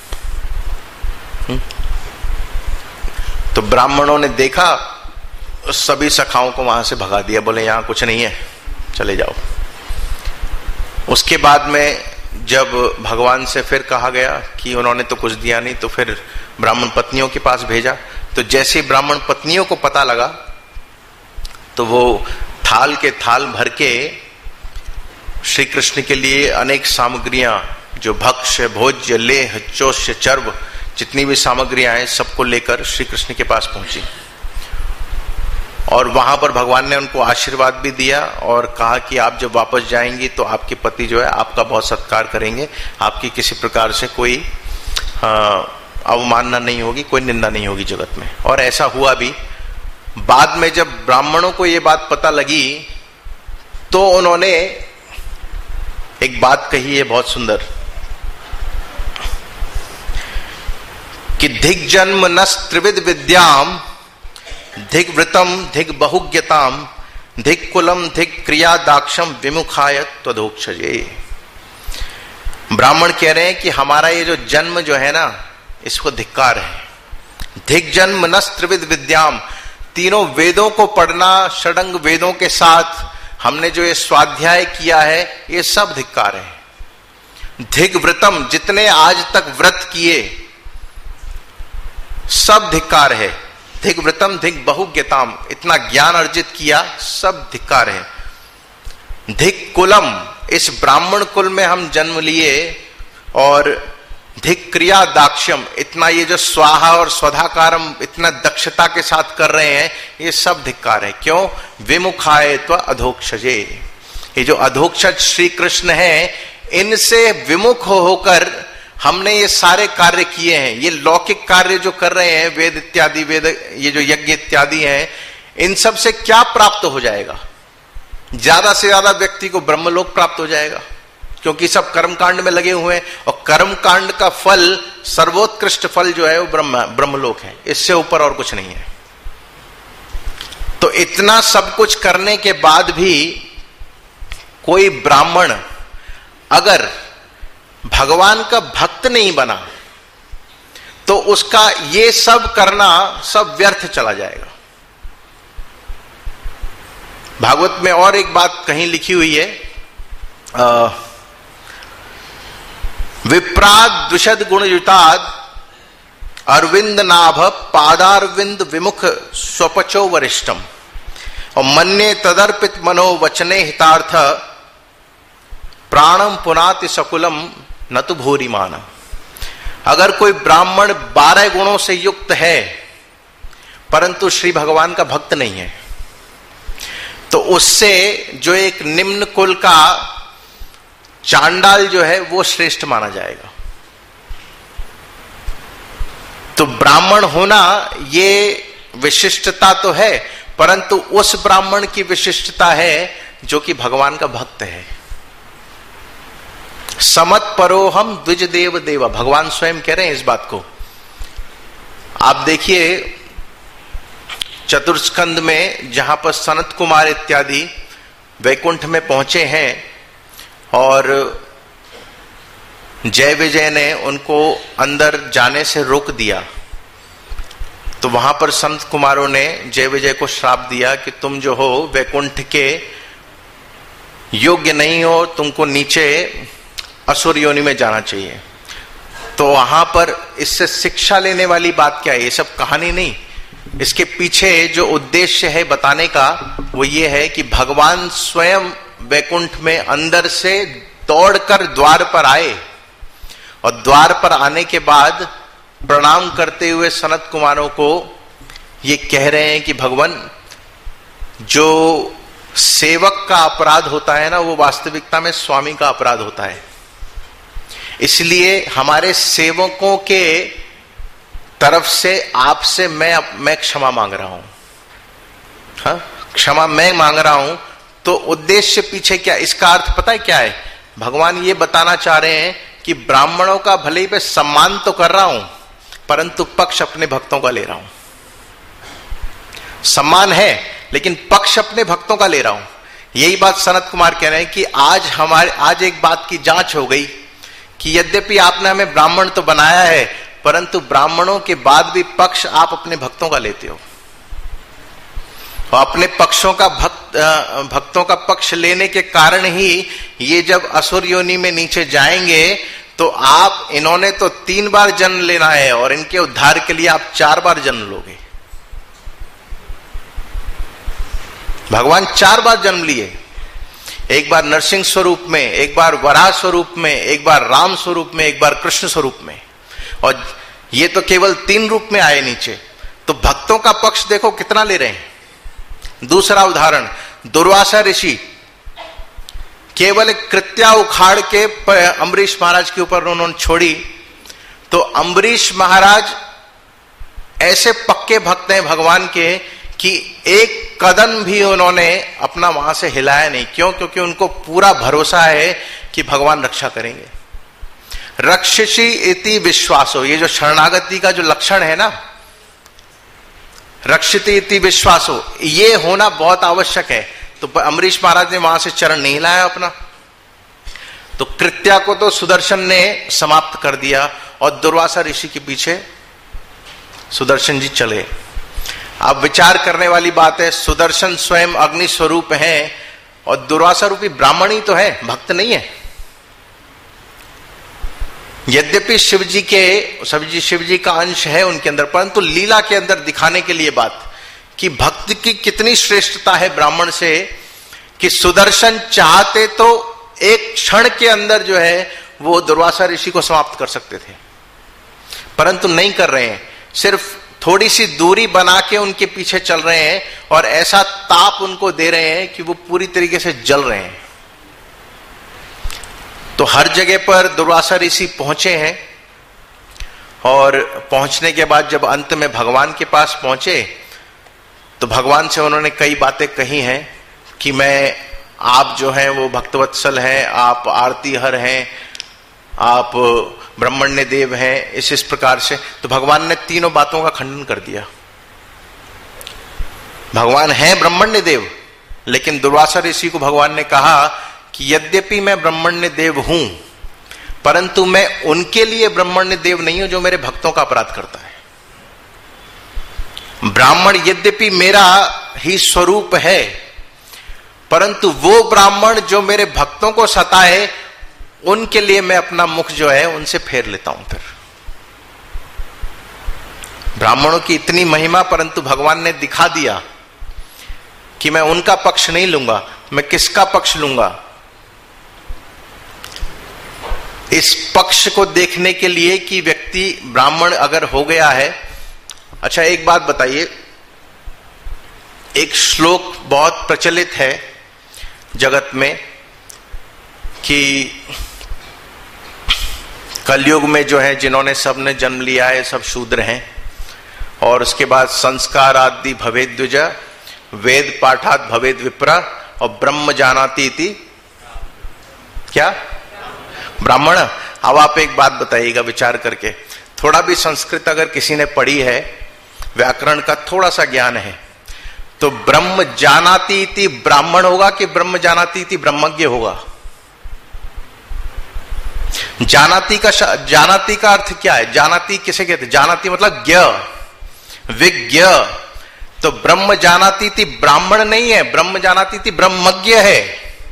तो ब्राह्मणों ने देखा, सभी सखाओं को वहां से भगा दिया, बोले यहां कुछ नहीं है, चले जाओ। उसके बाद में जब भगवान से फिर कहा गया कि उन्होंने तो कुछ दिया नहीं, तो फिर ब्राह्मण पत्नियों के पास भेजा। तो जैसे ब्राह्मण पत्नियों को पता लगा तो वो थाल के थाल भर के श्री कृष्ण के लिए अनेक सामग्रियां, जो भक्ष्य भोज्य लेह चोष्य चर्व, जितनी भी सामग्रियां हैं सबको लेकर श्री कृष्ण के पास पहुंची। और वहां पर भगवान ने उनको आशीर्वाद भी दिया और कहा कि आप जब वापस जाएंगी तो आपके पति जो है आपका बहुत सत्कार करेंगे, आपकी किसी प्रकार से कोई अवमानना नहीं होगी, कोई निंदा नहीं होगी जगत में। और ऐसा हुआ भी। बाद में जब ब्राह्मणों को ये बात पता लगी तो उन्होंने एक बात कही है बहुत सुंदर कि धिक जन्म नस त्रिविध विद्याम धिक व्रतम धिक बहुज्ञताम धिक कुलम धिक क्रिया दाक्षम विमुखाय त्वदोक्षजे। ब्राह्मण कह रहे हैं कि हमारा ये जो जन्म जो है ना, इसको धिक्कार है। धिक जन्म नस त्रिविध विद्याम, तीनों वेदों को पढ़ना, षडंग वेदों के साथ हमने जो ये स्वाध्याय किया है, ये सब धिक्कार है। धिक व्रतम, जितने आज तक व्रत किए सब धिक्कार है। धिक व्रतम धिक बहुज्ञताम, इतना ज्ञान अर्जित किया, सब धिक्कार है। धिक कुलम, इस ब्राह्मण कुल में हम जन्म लिए, और धिक क्रिया दाक्ष्यम, इतना ये जो स्वाहा और स्वधाकारम इतना दक्षता के साथ कर रहे हैं, ये सब धिक्कार है। क्यों? विमुखाय त्व अधोक्षजे, ये जो अधोक्षज श्री कृष्ण है, इनसे विमुख होकर हमने ये सारे कार्य किए हैं। ये लौकिक कार्य जो कर रहे हैं, वेद इत्यादि, वेद ये जो यज्ञ इत्यादि हैं, इन सब से क्या प्राप्त हो जाएगा? ज्यादा से ज्यादा व्यक्ति को ब्रह्मलोक प्राप्त हो जाएगा, क्योंकि सब कर्मकांड में लगे हुए हैं, और कर्मकांड का फल, सर्वोत्कृष्ट फल जो है वो ब्रह्म ब्रह्मलोक है, इससे ऊपर और कुछ नहीं है। तो इतना सब कुछ करने के बाद भी कोई ब्राह्मण अगर भगवान का भक्त नहीं बना तो उसका ये सब करना सब व्यर्थ चला जाएगा। भागवत में और एक बात कहीं लिखी हुई है, विप्राद द्विषद गुणयुताद अरविंद नाभ पादारविंद विमुख स्वपचो वरिष्ठम, और मन्ये तदर्पित मनो वचने हितार्थ प्राणम पुनाति सकुलम न तो भूरी माना। अगर कोई ब्राह्मण बारह गुणों से युक्त है परंतु श्री भगवान का भक्त नहीं है, तो उससे जो एक निम्न कुल का चांडाल जो है वो श्रेष्ठ माना जाएगा। तो ब्राह्मण होना ये विशिष्टता तो है, परंतु उस ब्राह्मण की विशिष्टता है जो कि भगवान का भक्त है। समत परोहम द्विज देव देवा, भगवान स्वयं कह रहे हैं इस बात को। आप देखिए चतुर्स्कंद में जहां पर सनत कुमार इत्यादि वैकुंठ में पहुंचे हैं और जय विजय ने उनको अंदर जाने से रोक दिया, तो वहां पर संत कुमारों ने जय विजय को श्राप दिया कि तुम जो हो वैकुंठ के योग्य नहीं हो, तुमको नीचे असुर योनि में जाना चाहिए। तो वहां पर इससे शिक्षा लेने वाली बात क्या है? ये सब कहानी नहीं, इसके पीछे जो उद्देश्य है बताने का वो ये है कि भगवान स्वयं वैकुंठ में अंदर से दौड़कर द्वार पर आए, और द्वार पर आने के बाद प्रणाम करते हुए सनत कुमारों को ये कह रहे हैं कि भगवान जो सेवक का अपराध होता है ना, वो वास्तविकता में स्वामी का अपराध होता है। इसलिए हमारे सेवकों के तरफ से आपसे मैं मैं क्षमा मांग रहा हूं। हाँ, क्षमा मैं मांग रहा हूं। तो उद्देश्य पीछे क्या, इसका अर्थ पता है क्या है? भगवान ये बताना चाह रहे हैं कि ब्राह्मणों का भले ही मैं सम्मान तो कर रहा हूं, परंतु पक्ष अपने भक्तों का ले रहा हूं। सम्मान है लेकिन पक्ष अपने भक्तों का ले रहा हूं। यही बात सनत कुमार कह रहे हैं कि आज हमारे आज एक बात की जांच हो गई कि यद्यपि आपने हमें ब्राह्मण तो बनाया है, परंतु ब्राह्मणों के बाद भी पक्ष आप अपने भक्तों का लेते हो। और अपने पक्षों का भक्त भक्तों का पक्ष लेने के कारण ही ये जब असुर योनि में नीचे जाएंगे तो आप, इन्होंने तो तीन बार जन्म लेना है और इनके उद्धार के लिए आप चार बार जन्म लोगे। भगवान चार बार जन्म लिए, एक बार नरसिंह स्वरूप में, एक बार वराह स्वरूप में, एक बार राम स्वरूप में, एक बार कृष्ण स्वरूप में, और ये तो केवल तीन रूप में आए नीचे। तो भक्तों का पक्ष देखो कितना ले रहे हैं। दूसरा उदाहरण, दुर्वासा ऋषि केवल एक कृत्या उखाड़ के अम्बरीश महाराज के ऊपर उन्होंने छोड़ी, तो अम्बरीश महाराज ऐसे पक्के भक्त हैं भगवान के कि एक कदम भी उन्होंने अपना वहां से हिलाया नहीं। क्यों? क्योंकि उनको पूरा भरोसा है कि भगवान रक्षा करेंगे। रक्षसी इति विश्वासो, ये जो शरणागति का जो लक्षण है ना, रक्षिति इति विश्वासो, ये होना बहुत आवश्यक है। तो अम्बरीश महाराज ने वहां से चरण नहीं हिलाया अपना, तो कृत्या को तो सुदर्शन ने समाप्त कर दिया और दुर्वासा ऋषि के पीछे सुदर्शन जी चले। अब विचार करने वाली बात है, सुदर्शन स्वयं अग्नि स्वरूप है और दुर्वासा रूपी ब्राह्मण ही तो है, भक्त नहीं है। यद्यपि शिव जी के शिव जी शिव जी का अंश है उनके अंदर, परंतु लीला के अंदर दिखाने के लिए बात कि भक्त की कितनी श्रेष्ठता है ब्राह्मण से, कि सुदर्शन चाहते तो एक क्षण के अंदर जो है वो दुर्वासा ऋषि को समाप्त कर सकते थे, परंतु नहीं कर रहे हैं। सिर्फ थोड़ी सी दूरी बना के उनके पीछे चल रहे हैं और ऐसा ताप उनको दे रहे हैं कि वो पूरी तरीके से जल रहे हैं। तो हर जगह पर दुर्वासा ऋषि पहुंचे हैं और पहुंचने के बाद जब अंत में भगवान के पास पहुंचे तो भगवान से उन्होंने कई बातें कही हैं कि मैं, आप जो हैं वो भक्तवत्सल हैं, आप आरती हर हैं, आप ब्रह्मण्य देव हैं, इस इस प्रकार से। तो भगवान ने तीनों बातों का खंडन कर दिया। भगवान हैं ब्रह्मण्य देव, लेकिन दुर्वासा ऋषि को भगवान ने कहा कि यद्यपि मैं ब्रह्मण्य देव हूं, परंतु मैं उनके लिए ब्रह्मण्य देव नहीं हूं जो मेरे भक्तों का अपराध करता है। ब्राह्मण यद्यपि मेरा ही स्वरूप है, परंतु वो ब्राह्मण जो मेरे भक्तों को सताए, उनके लिए मैं अपना मुख जो है उनसे फेर लेता हूं। फिर ब्राह्मणों की इतनी महिमा, परंतु भगवान ने दिखा दिया कि मैं उनका पक्ष नहीं लूंगा, मैं किसका पक्ष लूंगा। इस पक्ष को देखने के लिए कि व्यक्ति ब्राह्मण अगर हो गया है। अच्छा, एक बात बताइए, एक श्लोक बहुत प्रचलित है जगत में कि कलयुग में जो है जिन्होंने सबने जन्म लिया है सब शूद्र हैं, और उसके बाद संस्कार आदि भवेद द्विजा, वेद पाठात भवेद विप्रा, और ब्रह्म जानाति इति क्या ब्राह्मण। अब आप एक बात बताइएगा विचार करके, थोड़ा भी संस्कृत अगर किसी ने पढ़ी है, व्याकरण का थोड़ा सा ज्ञान है, तो ब्रह्म जानाति इति ब्राह्मण होगा कि ब्रह्म जानाति इति ब्रह्मज्ञ होगा? जानाति का जानाति का अर्थ क्या है? जानाति किसे कहते हैं? जानाति मतलब ज्ञ, विज्ञ। तो ब्रह्म जानाति थी ब्राह्मण नहीं है, ब्रह्म जानाति थी ब्रह्मज्ञ है।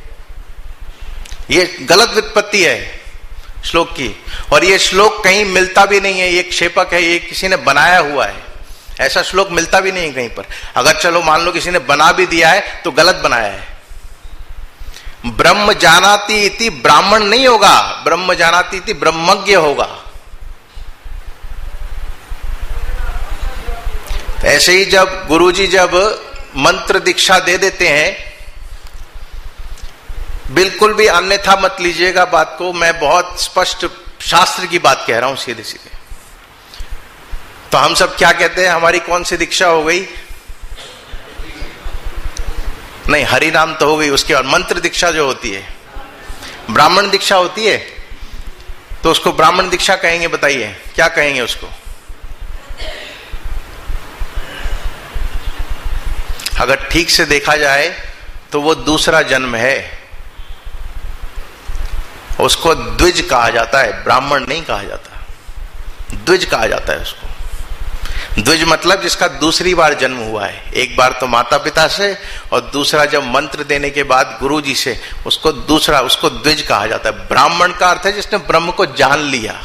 ये गलत व्युत्पत्ति है श्लोक की, और ये श्लोक कहीं मिलता भी नहीं है, ये क्षेपक है, ये किसी ने बनाया हुआ है। ऐसा श्लोक मिलता भी नहीं कहीं पर। अगर चलो मान लो किसी ने बना भी दिया है तो गलत बनाया है। ब्रह्म जानाति इति ब्राह्मण नहीं होगा, ब्रह्म जानाति इति ब्रह्मज्ञ होगा। ऐसे ही जब गुरुजी जब मंत्र दीक्षा दे देते हैं, बिल्कुल भी अन्यथा मत लीजिएगा बात को, मैं बहुत स्पष्ट शास्त्र की बात कह रहा हूं सीधे सीधे। तो हम सब क्या कहते हैं, हमारी कौन सी दीक्षा हो गई? नहीं, हरि नाम तो हो गई, उसके बाद मंत्र दीक्षा जो होती है, ब्राह्मण दीक्षा होती है, तो उसको ब्राह्मण दीक्षा कहेंगे? बताइए क्या कहेंगे उसको? अगर ठीक से देखा जाए तो वो दूसरा जन्म है, उसको द्विज कहा जाता है, ब्राह्मण नहीं कहा जाता, द्विज कहा जाता है उसको। द्विज मतलब जिसका दूसरी बार जन्म हुआ है, एक बार तो माता पिता से और दूसरा जब मंत्र देने के बाद गुरु जी से, उसको दूसरा, उसको द्विज कहा जाता है। ब्राह्मण का अर्थ है जिसने ब्रह्म को जान लिया,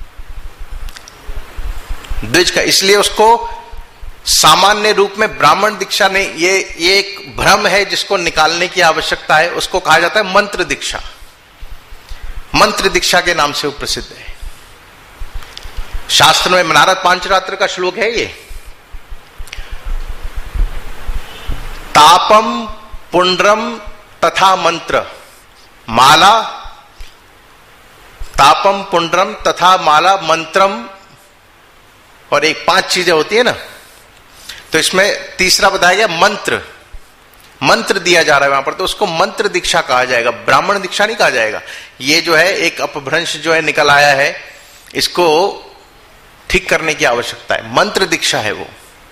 द्विज का। इसलिए उसको सामान्य रूप में ब्राह्मण दीक्षा नहीं, ये ये एक भ्रम है जिसको निकालने की आवश्यकता है, उसको कहा जाता है मंत्र दीक्षा। मंत्र दीक्षा के नाम से वो प्रसिद्ध है। शास्त्र में नारद पांचरात्र का श्लोक है ये, तापम पुंड्रम तथा मंत्र माला, तापम पुंड्रम तथा माला मंत्रम, और एक पांच चीजें होती है ना, तो इसमें तीसरा बताया गया मंत्र, मंत्र दिया जा रहा है वहां पर, तो उसको मंत्र दीक्षा कहा जाएगा, ब्राह्मण दीक्षा नहीं कहा जाएगा। ये जो है एक अपभ्रंश जो है निकल आया है, इसको ठीक करने की आवश्यकता है। मंत्र दीक्षा है वो।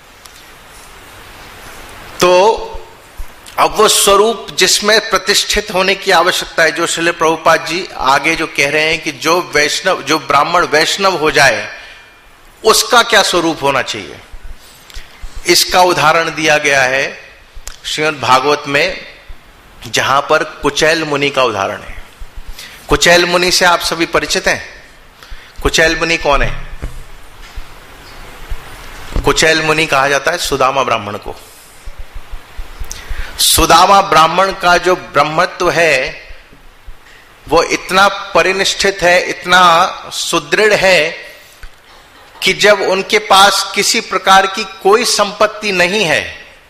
तो अब वो स्वरूप जिसमें प्रतिष्ठित होने की आवश्यकता है, जो श्रील प्रभुपाद जी आगे जो कह रहे हैं कि जो वैष्णव, जो ब्राह्मण वैष्णव हो जाए उसका क्या स्वरूप होना चाहिए, इसका उदाहरण दिया गया है श्रीमद् भागवत में, जहां पर कुचैल मुनि का उदाहरण है। कुचैल मुनि से आप सभी परिचित हैं? कुचैल मुनि कौन है? कुचैल मुनि कहा जाता है सुदामा ब्राह्मण को। सुदामा ब्राह्मण का जो ब्रह्मत्व है वो इतना परिनिष्ठित है, इतना सुदृढ़ है कि जब उनके पास किसी प्रकार की कोई संपत्ति नहीं है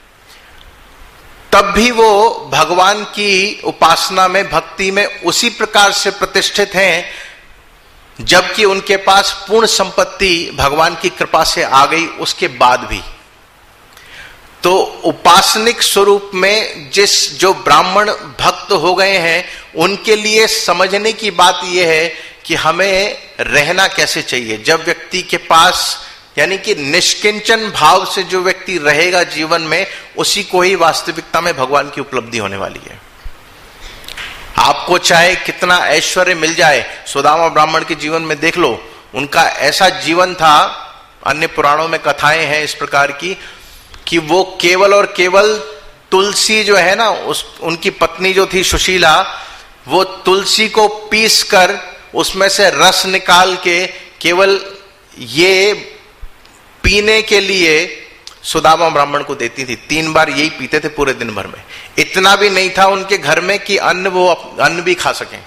तब भी वो भगवान की उपासना में, भक्ति में उसी प्रकार से प्रतिष्ठित हैं जबकि उनके पास पूर्ण संपत्ति भगवान की कृपा से आ गई उसके बाद भी। तो उपासनिक स्वरूप में जिस जो ब्राह्मण भक्त हो गए हैं उनके लिए समझने की बात यह है कि हमें रहना कैसे चाहिए। जब व्यक्ति के पास, यानी कि निष्किंचन भाव से जो व्यक्ति रहेगा जीवन में, उसी को ही वास्तविकता में भगवान की उपलब्धि होने वाली है। आपको चाहे कितना ऐश्वर्य मिल जाए, सुदामा ब्राह्मण के जीवन में देख लो, उनका ऐसा जीवन था, अन्य पुराणों में कथाएं हैं इस प्रकार की कि वो केवल और केवल तुलसी जो है ना, उस उनकी पत्नी जो थी सुशीला, वो तुलसी को पीस कर उसमें से रस निकाल के केवल ये पीने के लिए सुदामा ब्राह्मण को देती थी। तीन बार यही पीते थे पूरे दिन भर में। इतना भी नहीं था उनके घर में कि अन्न वो अन्न भी खा सकें।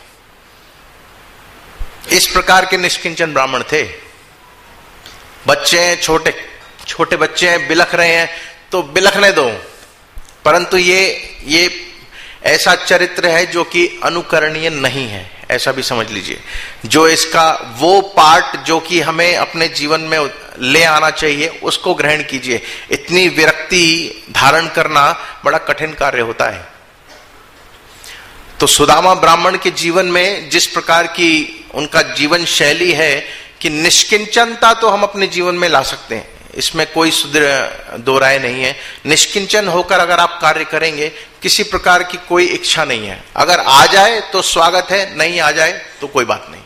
इस प्रकार के निष्किंचन ब्राह्मण थे। बच्चे हैं, छोटे छोटे बच्चे हैं, बिलख रहे हैं तो बिलखने दो, परंतु ये ये ऐसा चरित्र है जो कि अनुकरणीय नहीं है, ऐसा भी समझ लीजिए। जो इसका वो पार्ट जो कि हमें अपने जीवन में ले आना चाहिए उसको ग्रहण कीजिए। इतनी विरक्ति धारण करना बड़ा कठिन कार्य होता है। तो सुदामा ब्राह्मण के जीवन में जिस प्रकार की उनका जीवन शैली है कि निष्किंचनता तो हम अपने जीवन में ला सकते हैं, इसमें कोई दो राय नहीं है। निष्किंचन होकर अगर आप कार्य करेंगे, किसी प्रकार की कोई इच्छा नहीं है, अगर आ जाए तो स्वागत है, नहीं आ जाए तो कोई बात नहीं।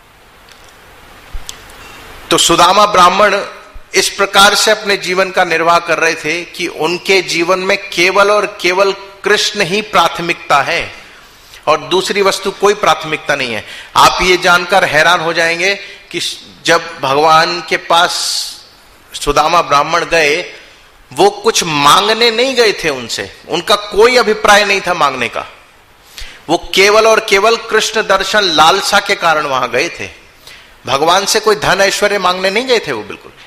तो सुदामा ब्राह्मण इस प्रकार से अपने जीवन का निर्वाह कर रहे थे कि उनके जीवन में केवल और केवल कृष्ण ही प्राथमिकता है और दूसरी वस्तु कोई प्राथमिकता नहीं है। आप ये जानकर हैरान हो जाएंगे कि जब भगवान के पास सुदामा ब्राह्मण गए, वो कुछ मांगने नहीं गए थे उनसे, उनका कोई अभिप्राय नहीं था मांगने का। वो केवल और केवल कृष्ण दर्शन लालसा के कारण वहां गए थे। भगवान से कोई धन ऐश्वर्य मांगने नहीं गए थे वो, बिल्कुल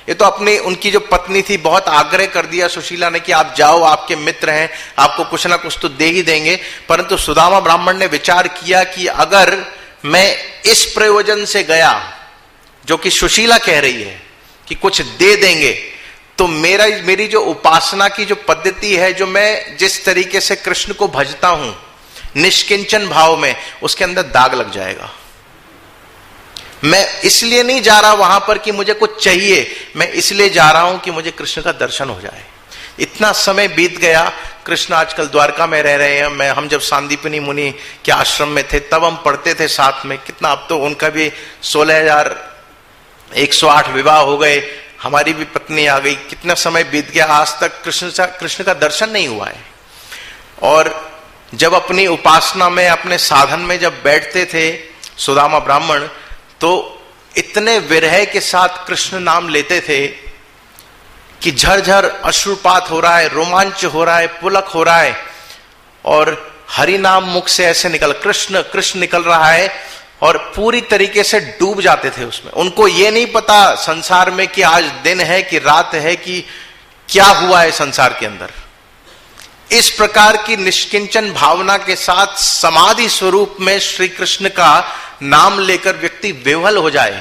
ये तो अपनी उनकी जो पत्नी थी बहुत आग्रह कर दिया सुशीला ने कि आप जाओ, आपके मित्र हैं, आपको कुछ ना कुछ तो दे ही देंगे। परंतु सुदामा ब्राह्मण ने विचार किया कि अगर मैं इस प्रयोजन से गया, जो कि सुशीला कह रही है कि कुछ दे देंगे, तो मेरा मेरी जो उपासना की जो पद्धति है, जो मैं जिस तरीके से कृष्ण को भजता हूं निष्किंचन भाव में, उसके अंदर दाग लग जाएगा। मैं इसलिए नहीं जा रहा वहां पर कि मुझे कुछ चाहिए, मैं इसलिए जा रहा हूं कि मुझे कृष्ण का दर्शन हो जाए। इतना समय बीत गया, कृष्ण आजकल द्वारका में रह रहे हैं। मैं हम जब सांदीपनी मुनि के आश्रम में थे तब हम पढ़ते थे साथ में, कितना, अब तो उनका भी सोलह हजार एक सौ आठ विवाह हो गए, हमारी भी पत्नी आ गई, कितना समय बीत गया, आज तक कृष्ण सा कृष्ण का दर्शन नहीं हुआ है। और जब अपनी उपासना में, अपने साधन में जब बैठते थे सुदामा ब्राह्मण, तो इतने विरह के साथ कृष्ण नाम लेते थे कि झरझर अश्रुपात हो रहा है, रोमांच हो रहा है, पुलक हो रहा है, और हरि नाम मुख से ऐसे निकल, कृष्ण कृष्ण निकल रहा है, और पूरी तरीके से डूब जाते थे उसमें। उनको ये नहीं पता संसार में कि आज दिन है कि रात है, कि क्या हुआ है संसार के अंदर। इस प्रकार की निष्किंचन भावना के साथ समाधि स्वरूप में श्री कृष्ण का नाम लेकर व्यक्ति विह्वल हो जाए,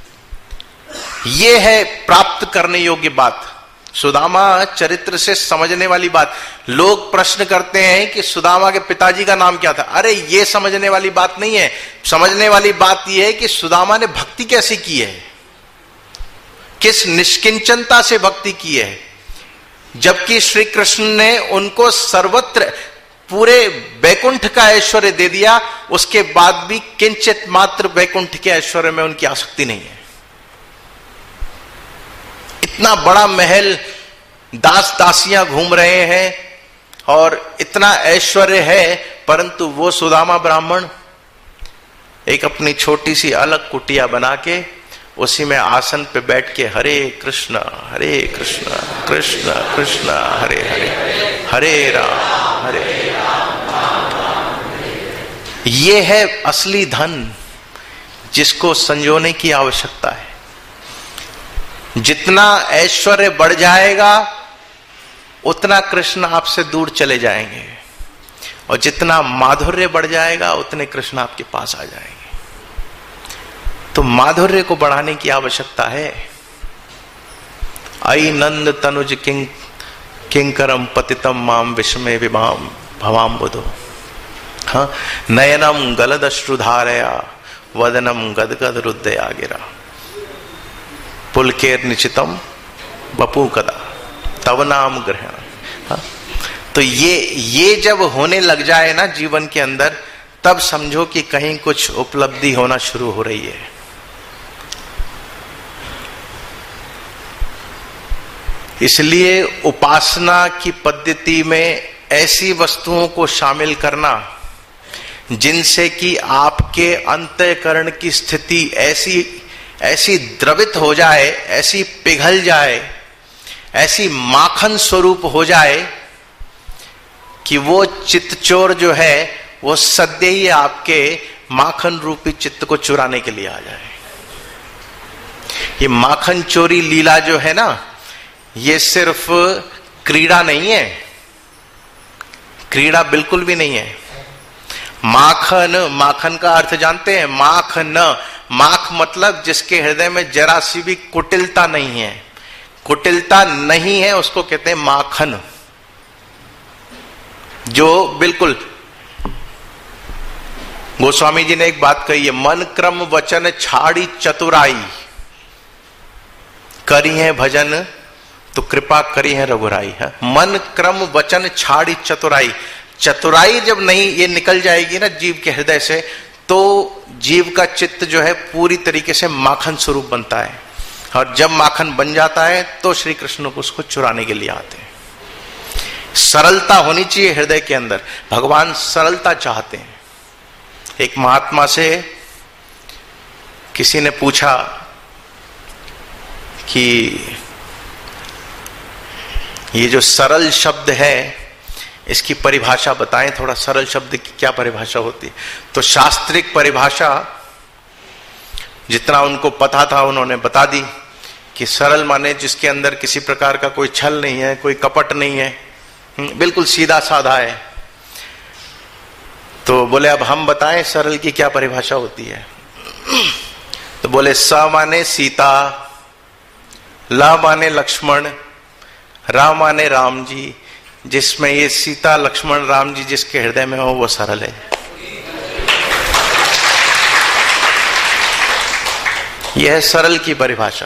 यह है प्राप्त करने योग्य बात, सुदामा चरित्र से समझने वाली बात। लोग प्रश्न करते हैं कि सुदामा के पिताजी का नाम क्या था। अरे ये समझने वाली बात नहीं है, समझने वाली बात यह है कि सुदामा ने भक्ति कैसे की है, किस निष्किंचनता से भक्ति की है, जबकि श्री कृष्ण ने उनको सर्वत्र पूरे वैकुंठ का ऐश्वर्य दे दिया, उसके बाद भी किंचित मात्र वैकुंठ के ऐश्वर्य में उनकी आसक्ति नहीं है। इतना बड़ा महल, दास दासियां घूम रहे हैं और इतना ऐश्वर्य है, परंतु वो सुदामा ब्राह्मण एक अपनी छोटी सी अलग कुटिया बना के उसी में आसन पे बैठ के हरे कृष्ण हरे कृष्ण कृष्ण कृष्ण हरे हरे हरे राम हरे। ये है असली धन जिसको संजोने की आवश्यकता है। जितना ऐश्वर्य बढ़ जाएगा उतना कृष्ण आपसे दूर चले जाएंगे, और जितना माधुर्य बढ़ जाएगा उतने कृष्ण आपके पास आ जाएंगे। तो माधुर्य को बढ़ाने की आवश्यकता है। आई नंद तनुज किंग किंकरम पतितम माम विस्मय विभाम भवाम बुधो। हाँ, नयनम गलदश्रुधारया वदनम गदगद रुदया गिरा पुलकेर निचितम बपू कदा तव नाम ग्रहण। हाँ, तो ये ये जब होने लग जाए ना जीवन के अंदर, तब समझो कि कहीं कुछ उपलब्धि होना शुरू हो रही है। इसलिए उपासना की पद्धति में ऐसी वस्तुओं को शामिल करना जिनसे कि आपके अंतःकरण की स्थिति ऐसी ऐसी द्रवित हो जाए, ऐसी पिघल जाए, ऐसी माखन स्वरूप हो जाए कि वो चित्तचोर जो है वो सद्य ही आपके माखन रूपी चित्त को चुराने के लिए आ जाए। ये माखन चोरी लीला जो है ना, ये सिर्फ क्रीड़ा नहीं है, क्रीड़ा बिल्कुल भी नहीं है। माखन, माखन का अर्थ जानते हैं? माखन, माख मतलब जिसके हृदय में जरा सी भी कुटिलता नहीं है, कुटिलता नहीं है उसको कहते हैं माखन। जो बिल्कुल, गोस्वामी जी ने एक बात कही है, मन क्रम वचन छाड़ी चतुराई, करी है भजन तो कृपा करी है रघुराई। है मन क्रम वचन छाड़ी चतुराई। चतुराई जब नहीं ये निकल जाएगी ना जीव के हृदय से, तो जीव का चित्त जो है पूरी तरीके से माखन स्वरूप बनता है, और जब माखन बन जाता है तो श्री कृष्ण को उसको चुराने के लिए आते हैं। सरलता होनी चाहिए हृदय के अंदर, भगवान सरलता चाहते हैं। एक महात्मा से किसी ने पूछा कि ये जो सरल शब्द है इसकी परिभाषा बताएं, थोड़ा सरल शब्द की क्या परिभाषा होती है। तो शास्त्रिक परिभाषा जितना उनको पता था उन्होंने बता दी कि सरल माने जिसके अंदर किसी प्रकार का कोई छल नहीं है, कोई कपट नहीं है, बिल्कुल सीधा साधा है। तो बोले अब हम बताएं सरल की क्या परिभाषा होती है। तो बोले स माने सीता, ल माने लक्ष्मण, रा माने राम जी। जिसमें ये सीता लक्ष्मण राम जी जिसके हृदय में हो वो सरल है। यह है सरल की परिभाषा।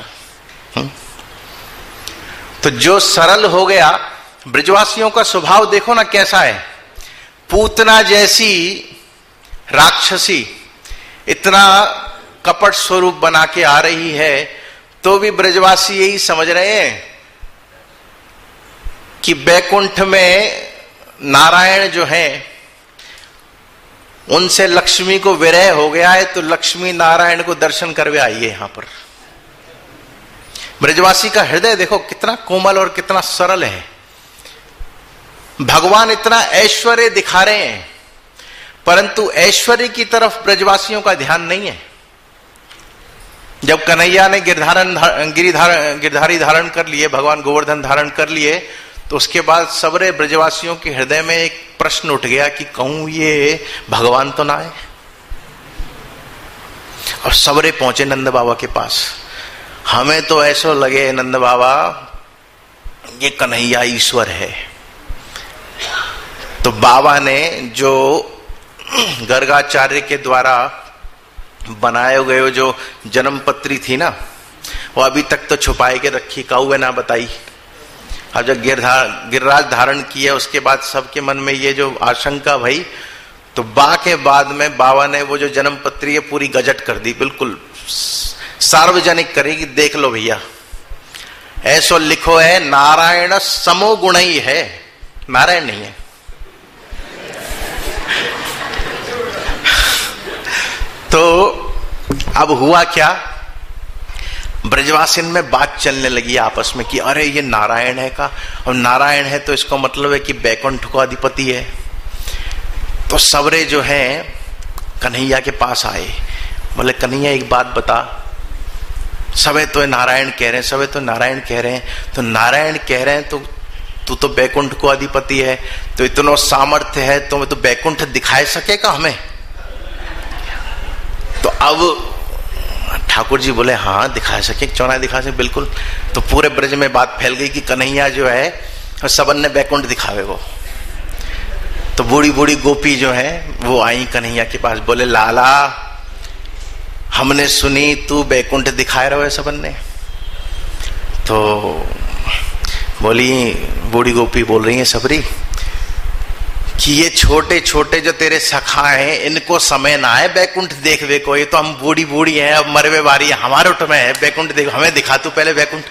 तो जो सरल हो गया, ब्रजवासियों का स्वभाव देखो ना कैसा है। पूतना जैसी राक्षसी इतना कपट स्वरूप बना के आ रही है, तो भी ब्रजवासी यही समझ रहे हैं कि बैकुंठ में नारायण जो हैं उनसे लक्ष्मी को विरह हो गया है, तो लक्ष्मी नारायण को दर्शन करवे आइए। यहां पर ब्रजवासी का हृदय देखो कितना कोमल और कितना सरल है। भगवान इतना ऐश्वर्य दिखा रहे हैं, परंतु ऐश्वर्य की तरफ ब्रजवासियों का ध्यान नहीं है। जब कन्हैया ने गिरधारण गिरिधारण गिरधारी धारण कर लिए, भगवान गोवर्धन धारण कर लिए, तो उसके बाद सबरे ब्रजवासियों के हृदय में एक प्रश्न उठ गया कि कहूं ये भगवान तो ना है। और सबरे पहुंचे नंद बाबा के पास। हमें तो ऐसा लगे नंद बाबा ये कन्हैया ईश्वर है। तो बाबा ने जो गर्गाचार्य के द्वारा बनाए गए जो जन्म पत्री थी ना, वो अभी तक तो छुपाए के रखी, काऊ ना बताई। अब जब गिरधार गिरिराज धारण किया उसके बाद सबके मन में ये जो आशंका भई, तो बा के बाद में बाबा ने वो जो जन्म पत्री है पूरी गजट कर दी, बिल्कुल सार्वजनिक करेगी। देख लो भैया, ऐसो लिखो है नारायण समो गुण ही है, नारायण नहीं है। तो अब हुआ क्या, ब्रजवासिन में बात चलने लगी आपस में कि अरे ये नारायण है का, और नारायण है तो इसको मतलब है कि बैकुंठ को अधिपति है। तो सबरे जो हैं कन्हैया के पास आए, बोले कन्हैया एक बात बता, सबे तो नारायण कह रहे हैं, सबे तो नारायण कह रहे हैं, तो नारायण कह रहे हैं तो तू तो बैकुंठ को अधिपति है, तो इतना सामर्थ्य है तो तो बैकुंठ दिखाए सकेगा हमें। तो अब ठाकुर जी बोले हाँ दिखा सके, क्यों ना दिखा सके, बिल्कुल। तो पूरे ब्रज में बात फैल गई कि कन्हैया जो है सबन ने बैकुंठ दिखावे को। तो बूढ़ी बूढ़ी गोपी जो है वो आई कन्हैया के पास, बोले लाला हमने सुनी तू बैकुंठ दिखाए रहो है सबन ने। तो बोली बूढ़ी गोपी बोल रही है सबरी कि ये छोटे छोटे जो तेरे सखा हैं इनको समय ना है बैकुंठ देखवे को, ये तो हम बूढ़ी बूढ़ी हैं, अब मरवे बारी हमारे उठ में है बैकुंठ देख, हमें दिखा तू पहले बैकुंठ,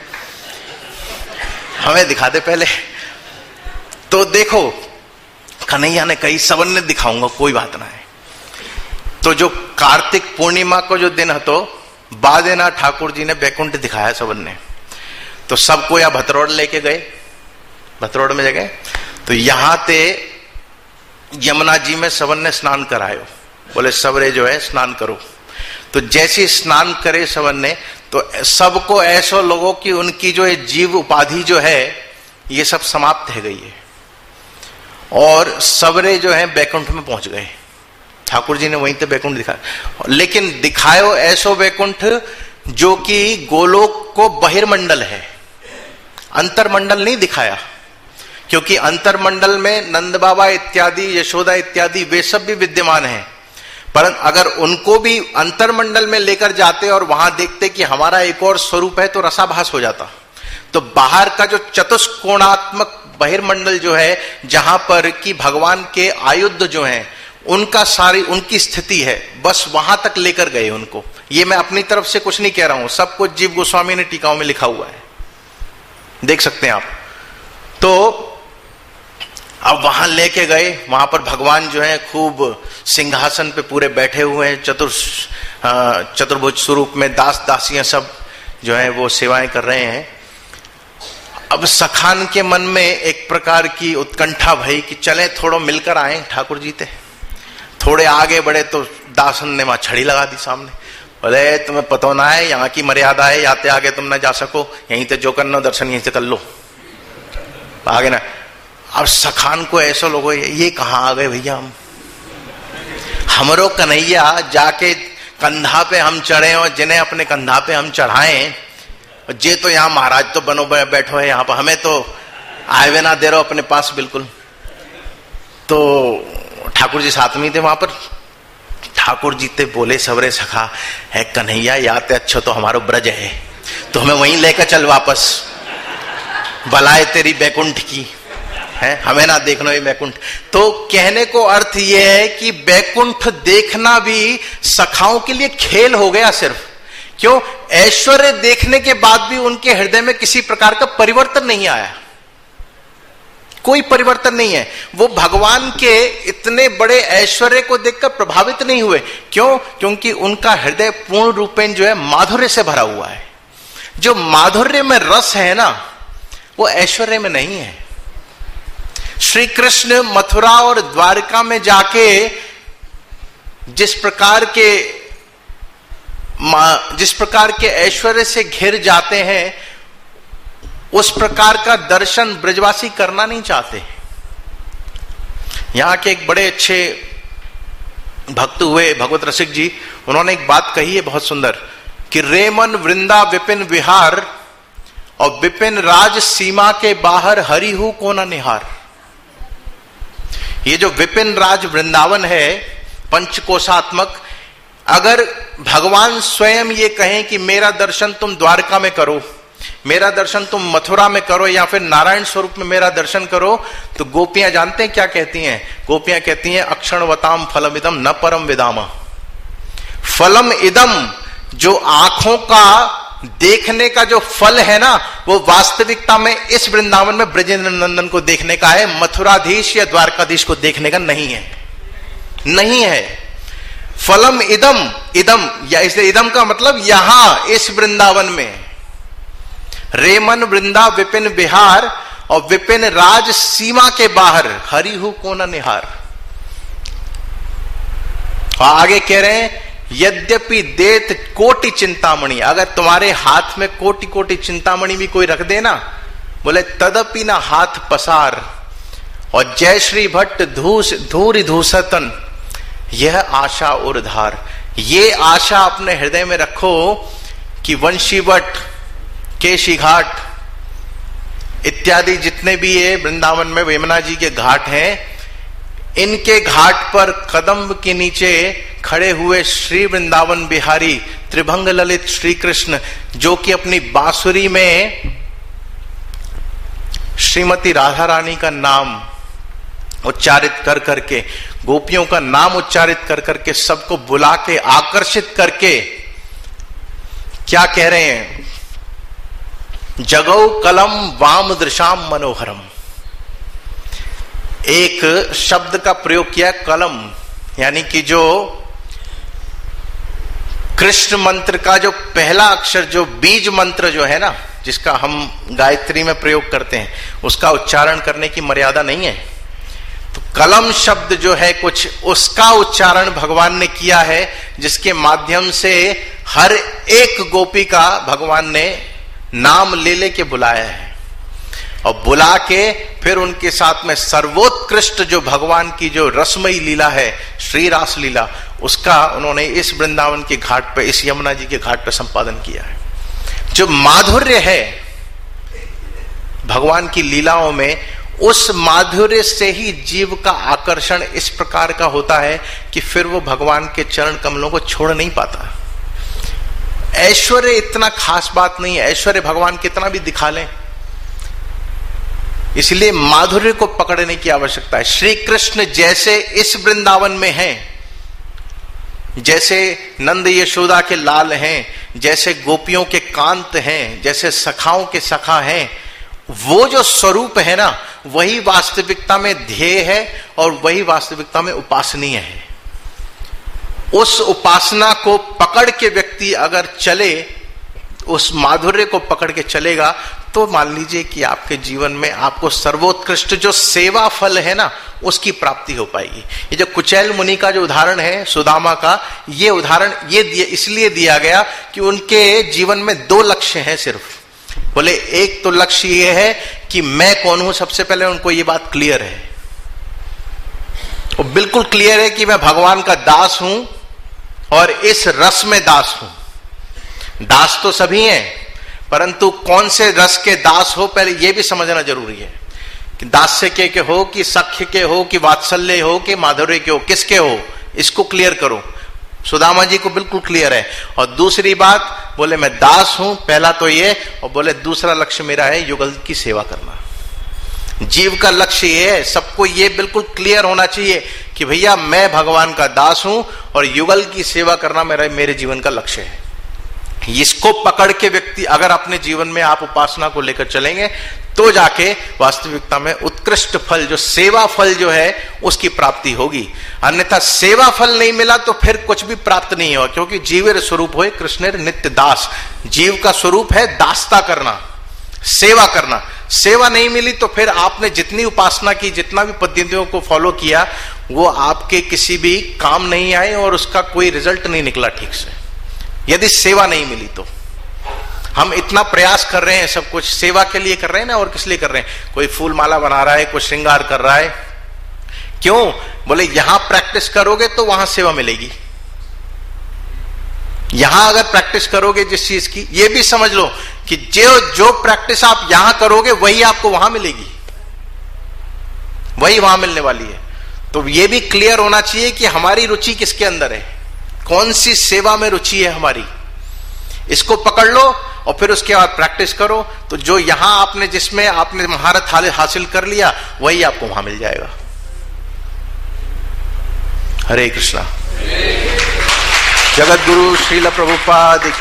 हमें दिखा दे पहले। तो देखो कन्हैया ने कही सबन ने दिखाऊंगा, कोई बात ना है। तो जो कार्तिक पूर्णिमा को जो दिन हतो बादेना ठाकुर जी ने बैकुंठ दिखाया सबन ने। तो सबको या भतरोड़ लेके गए, भतरोड़ में जगह, तो यहां ते यमुना जी में सबन ने स्नान करायो, बोले सबरे जो है स्नान करो। तो जैसे स्नान करे सबन ने, तो सबको ऐसो लोगों की उनकी जो जीव उपाधि जो है ये सब समाप्त है गई है, और सबरे जो है बैकुंठ में पहुंच गए। ठाकुर जी ने वहीं पे बैकुंठ दिखाया, लेकिन दिखायो ऐसो बैकुंठ जो कि गोलोक को बहिर्मंडल है, अंतरमंडल नहीं दिखाया। क्योंकि अंतरमंडल में नंद बाबा इत्यादि यशोदा इत्यादि वे सब भी विद्यमान हैं, परंतु अगर उनको भी अंतरमंडल में लेकर जाते और वहां देखते कि हमारा एक और स्वरूप है तो रसाभास हो जाता। तो बाहर का जो चतुष्कोणात्मक बहिर्मंडल जो है, जहां पर कि भगवान के आयुध जो हैं उनका सारी उनकी स्थिति है, बस वहां तक लेकर गए उनको। ये मैं अपनी तरफ से कुछ नहीं कह रहा हूं, सब कुछ जीव गोस्वामी ने टीकाओं में लिखा हुआ है, देख सकते हैं आप। तो अब वहां लेके गए, वहां पर भगवान जो है खूब सिंहासन पे पूरे बैठे हुए हैं, चतुर चतुर्भुज स्वरूप में, दास दासियां सब जो है वो सेवाएं कर रहे हैं। अब सखान के मन में एक प्रकार की उत्कंठा भई कि चले थोड़ा मिलकर आए ठाकुर जी थे। थोड़े आगे बढ़े तो दासन ने वहां छड़ी लगा दी सामने, बोले तुम्हें पता ना है, यहाँ की मर्यादा है, याते आगे तुम ना जा सको, यहीं से जो करना दर्शन यहीं से कर लो, आगे ना। अब सखान को ऐसा लोगों, ये कहाँ आ गए भैया, हम हमरो कन्हैया जाके कंधा पे हम चढ़े और जिन्हें अपने कंधा पे हम चढ़ाएं, जे तो यहाँ महाराज तो बनो बैठो है यहाँ पर, हमें तो आए ना दे रहे हो अपने पास बिल्कुल। तो ठाकुर जी साथ में थे वहां पर। ठाकुर जी ते बोले सवरे सखा है कन्हैया, याद अच्छा तो हमारो ब्रज है, तो हमें वहीं लेकर चल वापस, भलाए तेरी बैकुंठ की है, हमें ना देखना ये बैकुंठ। तो कहने को अर्थ ये है कि बैकुंठ देखना भी सखाओं के लिए खेल हो गया सिर्फ। क्यों? ऐश्वर्य देखने के बाद भी उनके हृदय में किसी प्रकार का परिवर्तन नहीं आया, कोई परिवर्तन नहीं है। वो भगवान के इतने बड़े ऐश्वर्य को देखकर प्रभावित नहीं हुए। क्यों? क्योंकि उनका हृदय पूर्ण रूपेण जो है माधुर्य से भरा हुआ है। जो माधुर्य में रस है ना, वो ऐश्वर्य में नहीं है। श्री कृष्ण मथुरा और द्वारका में जाके जिस प्रकार के जिस प्रकार के ऐश्वर्य से घिर जाते हैं, उस प्रकार का दर्शन ब्रजवासी करना नहीं चाहते। यहां के एक बड़े अच्छे भक्त हुए भगवत रसिक जी, उन्होंने एक बात कही है बहुत सुंदर कि रेमन वृंदा विपिन विहार और विपिन राज सीमा के बाहर हरिहु को न निहार। ये जो विपिन राज वृंदावन है पंचकोशात्मक, अगर भगवान स्वयं ये कहें कि मेरा दर्शन तुम द्वारका में करो, मेरा दर्शन तुम मथुरा में करो, या फिर नारायण स्वरूप में मेरा दर्शन करो, तो गोपियां जानते हैं क्या कहती हैं? गोपियां कहती हैं अक्षणवताम फलम इदम न परम विदामा। फलम इदम, जो आंखों का देखने का जो फल है ना, वो वास्तविकता में इस वृंदावन में ब्रजेंद्र नंदन को देखने का है, मथुराधीश या द्वारकाधीश को देखने का नहीं है, नहीं है। फलम इदम, इदम या इसलिए इदम का मतलब यहां इस वृंदावन में। रेमन वृंदा विपिन बिहार और विपिन राज सीमा के बाहर हरिहु को न निहार। और आगे कह रहे हैं यद्यपि देत कोटि चिंतामणि, अगर तुम्हारे हाथ में कोटि कोटि चिंतामणि भी कोई रख देना, बोले तदपि ना हाथ पसार। और जय श्री भट्ट धूस धूरि धूसतन, यह आशा उर्धार। ये आशा अपने हृदय में रखो कि वंशीवट, केशी घाट इत्यादि जितने भी ये वृंदावन में यमुना जी के घाट हैं, इनके घाट पर कदम के नीचे खड़े हुए श्री वृंदावन बिहारी त्रिभंग ललित श्री कृष्ण, जो कि अपनी बांसुरी में श्रीमती राधा रानी का नाम उच्चारित कर करके, गोपियों का नाम उच्चारित कर करके, सबको बुला के आकर्षित करके क्या कह रहे हैं? जगौ कलम वाम दृशाम मनोहरम। एक शब्द का प्रयोग किया कलम, यानी कि जो कृष्ण मंत्र का जो पहला अक्षर, जो बीज मंत्र जो है ना, जिसका हम गायत्री में प्रयोग करते हैं, उसका उच्चारण करने की मर्यादा नहीं है। तो कलम शब्द जो है कुछ, उसका उच्चारण भगवान ने किया है, जिसके माध्यम से हर एक गोपी का भगवान ने नाम ले लेके बुलाया है। और बुला के फिर उनके साथ में सर्वोत्कृष्ट जो भगवान की जो रसमयी लीला है, श्री रास लीला, उसका उन्होंने इस वृंदावन के घाट पर, इस यमुना जी के घाट पर संपादन किया है। जो माधुर्य है भगवान की लीलाओं में, उस माधुर्य से ही जीव का आकर्षण इस प्रकार का होता है कि फिर वो भगवान के चरण कमलों को छोड़ नहीं पाता। ऐश्वर्य इतना खास बात नहीं है, ऐश्वर्य भगवान कितना भी दिखा लें, इसलिए माधुर्य को पकड़ने की आवश्यकता है। श्री कृष्ण जैसे इस वृंदावन में हैं, जैसे नंद यशोदा के लाल हैं, जैसे गोपियों के कांत हैं, जैसे सखाओं के सखा हैं, वो जो स्वरूप है ना, वही वास्तविकता में ध्येय है और वही वास्तविकता में उपासनीय है। उस उपासना को पकड़ के व्यक्ति अगर चले, उस माधुर्य को पकड़ के चलेगा, तो मान लीजिए कि आपके जीवन में आपको सर्वोत्कृष्ट जो सेवा फल है ना, उसकी प्राप्ति हो पाएगी। ये जो कुचैल मुनि का जो उदाहरण है सुदामा का, ये उदाहरण ये दिया इसलिए दिया गया कि उनके जीवन में दो लक्ष्य हैं सिर्फ। बोले एक तो लक्ष्य ये है कि मैं कौन हूं, सबसे पहले उनको ये बात क्लियर है, वो बिल्कुल क्लियर है कि मैं भगवान का दास हूं और इस रस में दास हूं। दास तो सभी हैं, परंतु कौन से रस के दास हो पहले यह भी समझना जरूरी है कि दास्य के, के हो कि सख्य के हो कि वात्सल्य हो कि माधुर्य के हो, किसके हो, इसको क्लियर करो। सुदामा जी को बिल्कुल क्लियर है। और दूसरी बात बोले मैं दास हूं, पहला तो ये, और बोले दूसरा लक्ष्य मेरा है युगल की सेवा करना। जीव का लक्ष्य ये है, सबको ये बिल्कुल क्लियर होना चाहिए कि भैया मैं भगवान का दास हूं और युगल की सेवा करना मेरा मेरे जीवन का लक्ष्य है। इसको पकड़ के व्यक्ति अगर अपने जीवन में आप उपासना को लेकर चलेंगे तो जाके वास्तविकता में उत्कृष्ट फल, जो सेवा फल जो है, उसकी प्राप्ति होगी। अन्यथा सेवा फल नहीं मिला तो फिर कुछ भी प्राप्त नहीं होगा, क्योंकि जीवेर स्वरूप हो कृष्णेर नित्य दास। जीव का स्वरूप है दासता करना, सेवा करना। सेवा नहीं मिली तो फिर आपने जितनी उपासना की, जितना भी पद्धतियों को फॉलो किया, वो आपके किसी भी काम नहीं आए और उसका कोई रिजल्ट नहीं निकला ठीक से, यदि सेवा नहीं मिली तो। हम इतना प्रयास कर रहे हैं, सब कुछ सेवा के लिए कर रहे हैं ना, और किस लिए कर रहे हैं? कोई फूल माला बना रहा है, कोई श्रृंगार कर रहा है, क्यों? बोले यहां प्रैक्टिस करोगे तो वहां सेवा मिलेगी। यहां अगर प्रैक्टिस करोगे जिस चीज की, ये भी समझ लो कि जो जो प्रैक्टिस आप यहां करोगे वही आपको वहां मिलेगी, वही वहां मिलने वाली है। तो ये भी क्लियर होना चाहिए कि हमारी रुचि किसके अंदर है, कौन सी सेवा में रुचि है हमारी, इसको पकड़ लो और फिर उसके बाद प्रैक्टिस करो। तो जो यहां आपने जिसमें आपने महारत हासिल कर लिया, वही आपको वहां मिल जाएगा। हरे कृष्णा। जगत गुरु श्रील प्रभुपाद।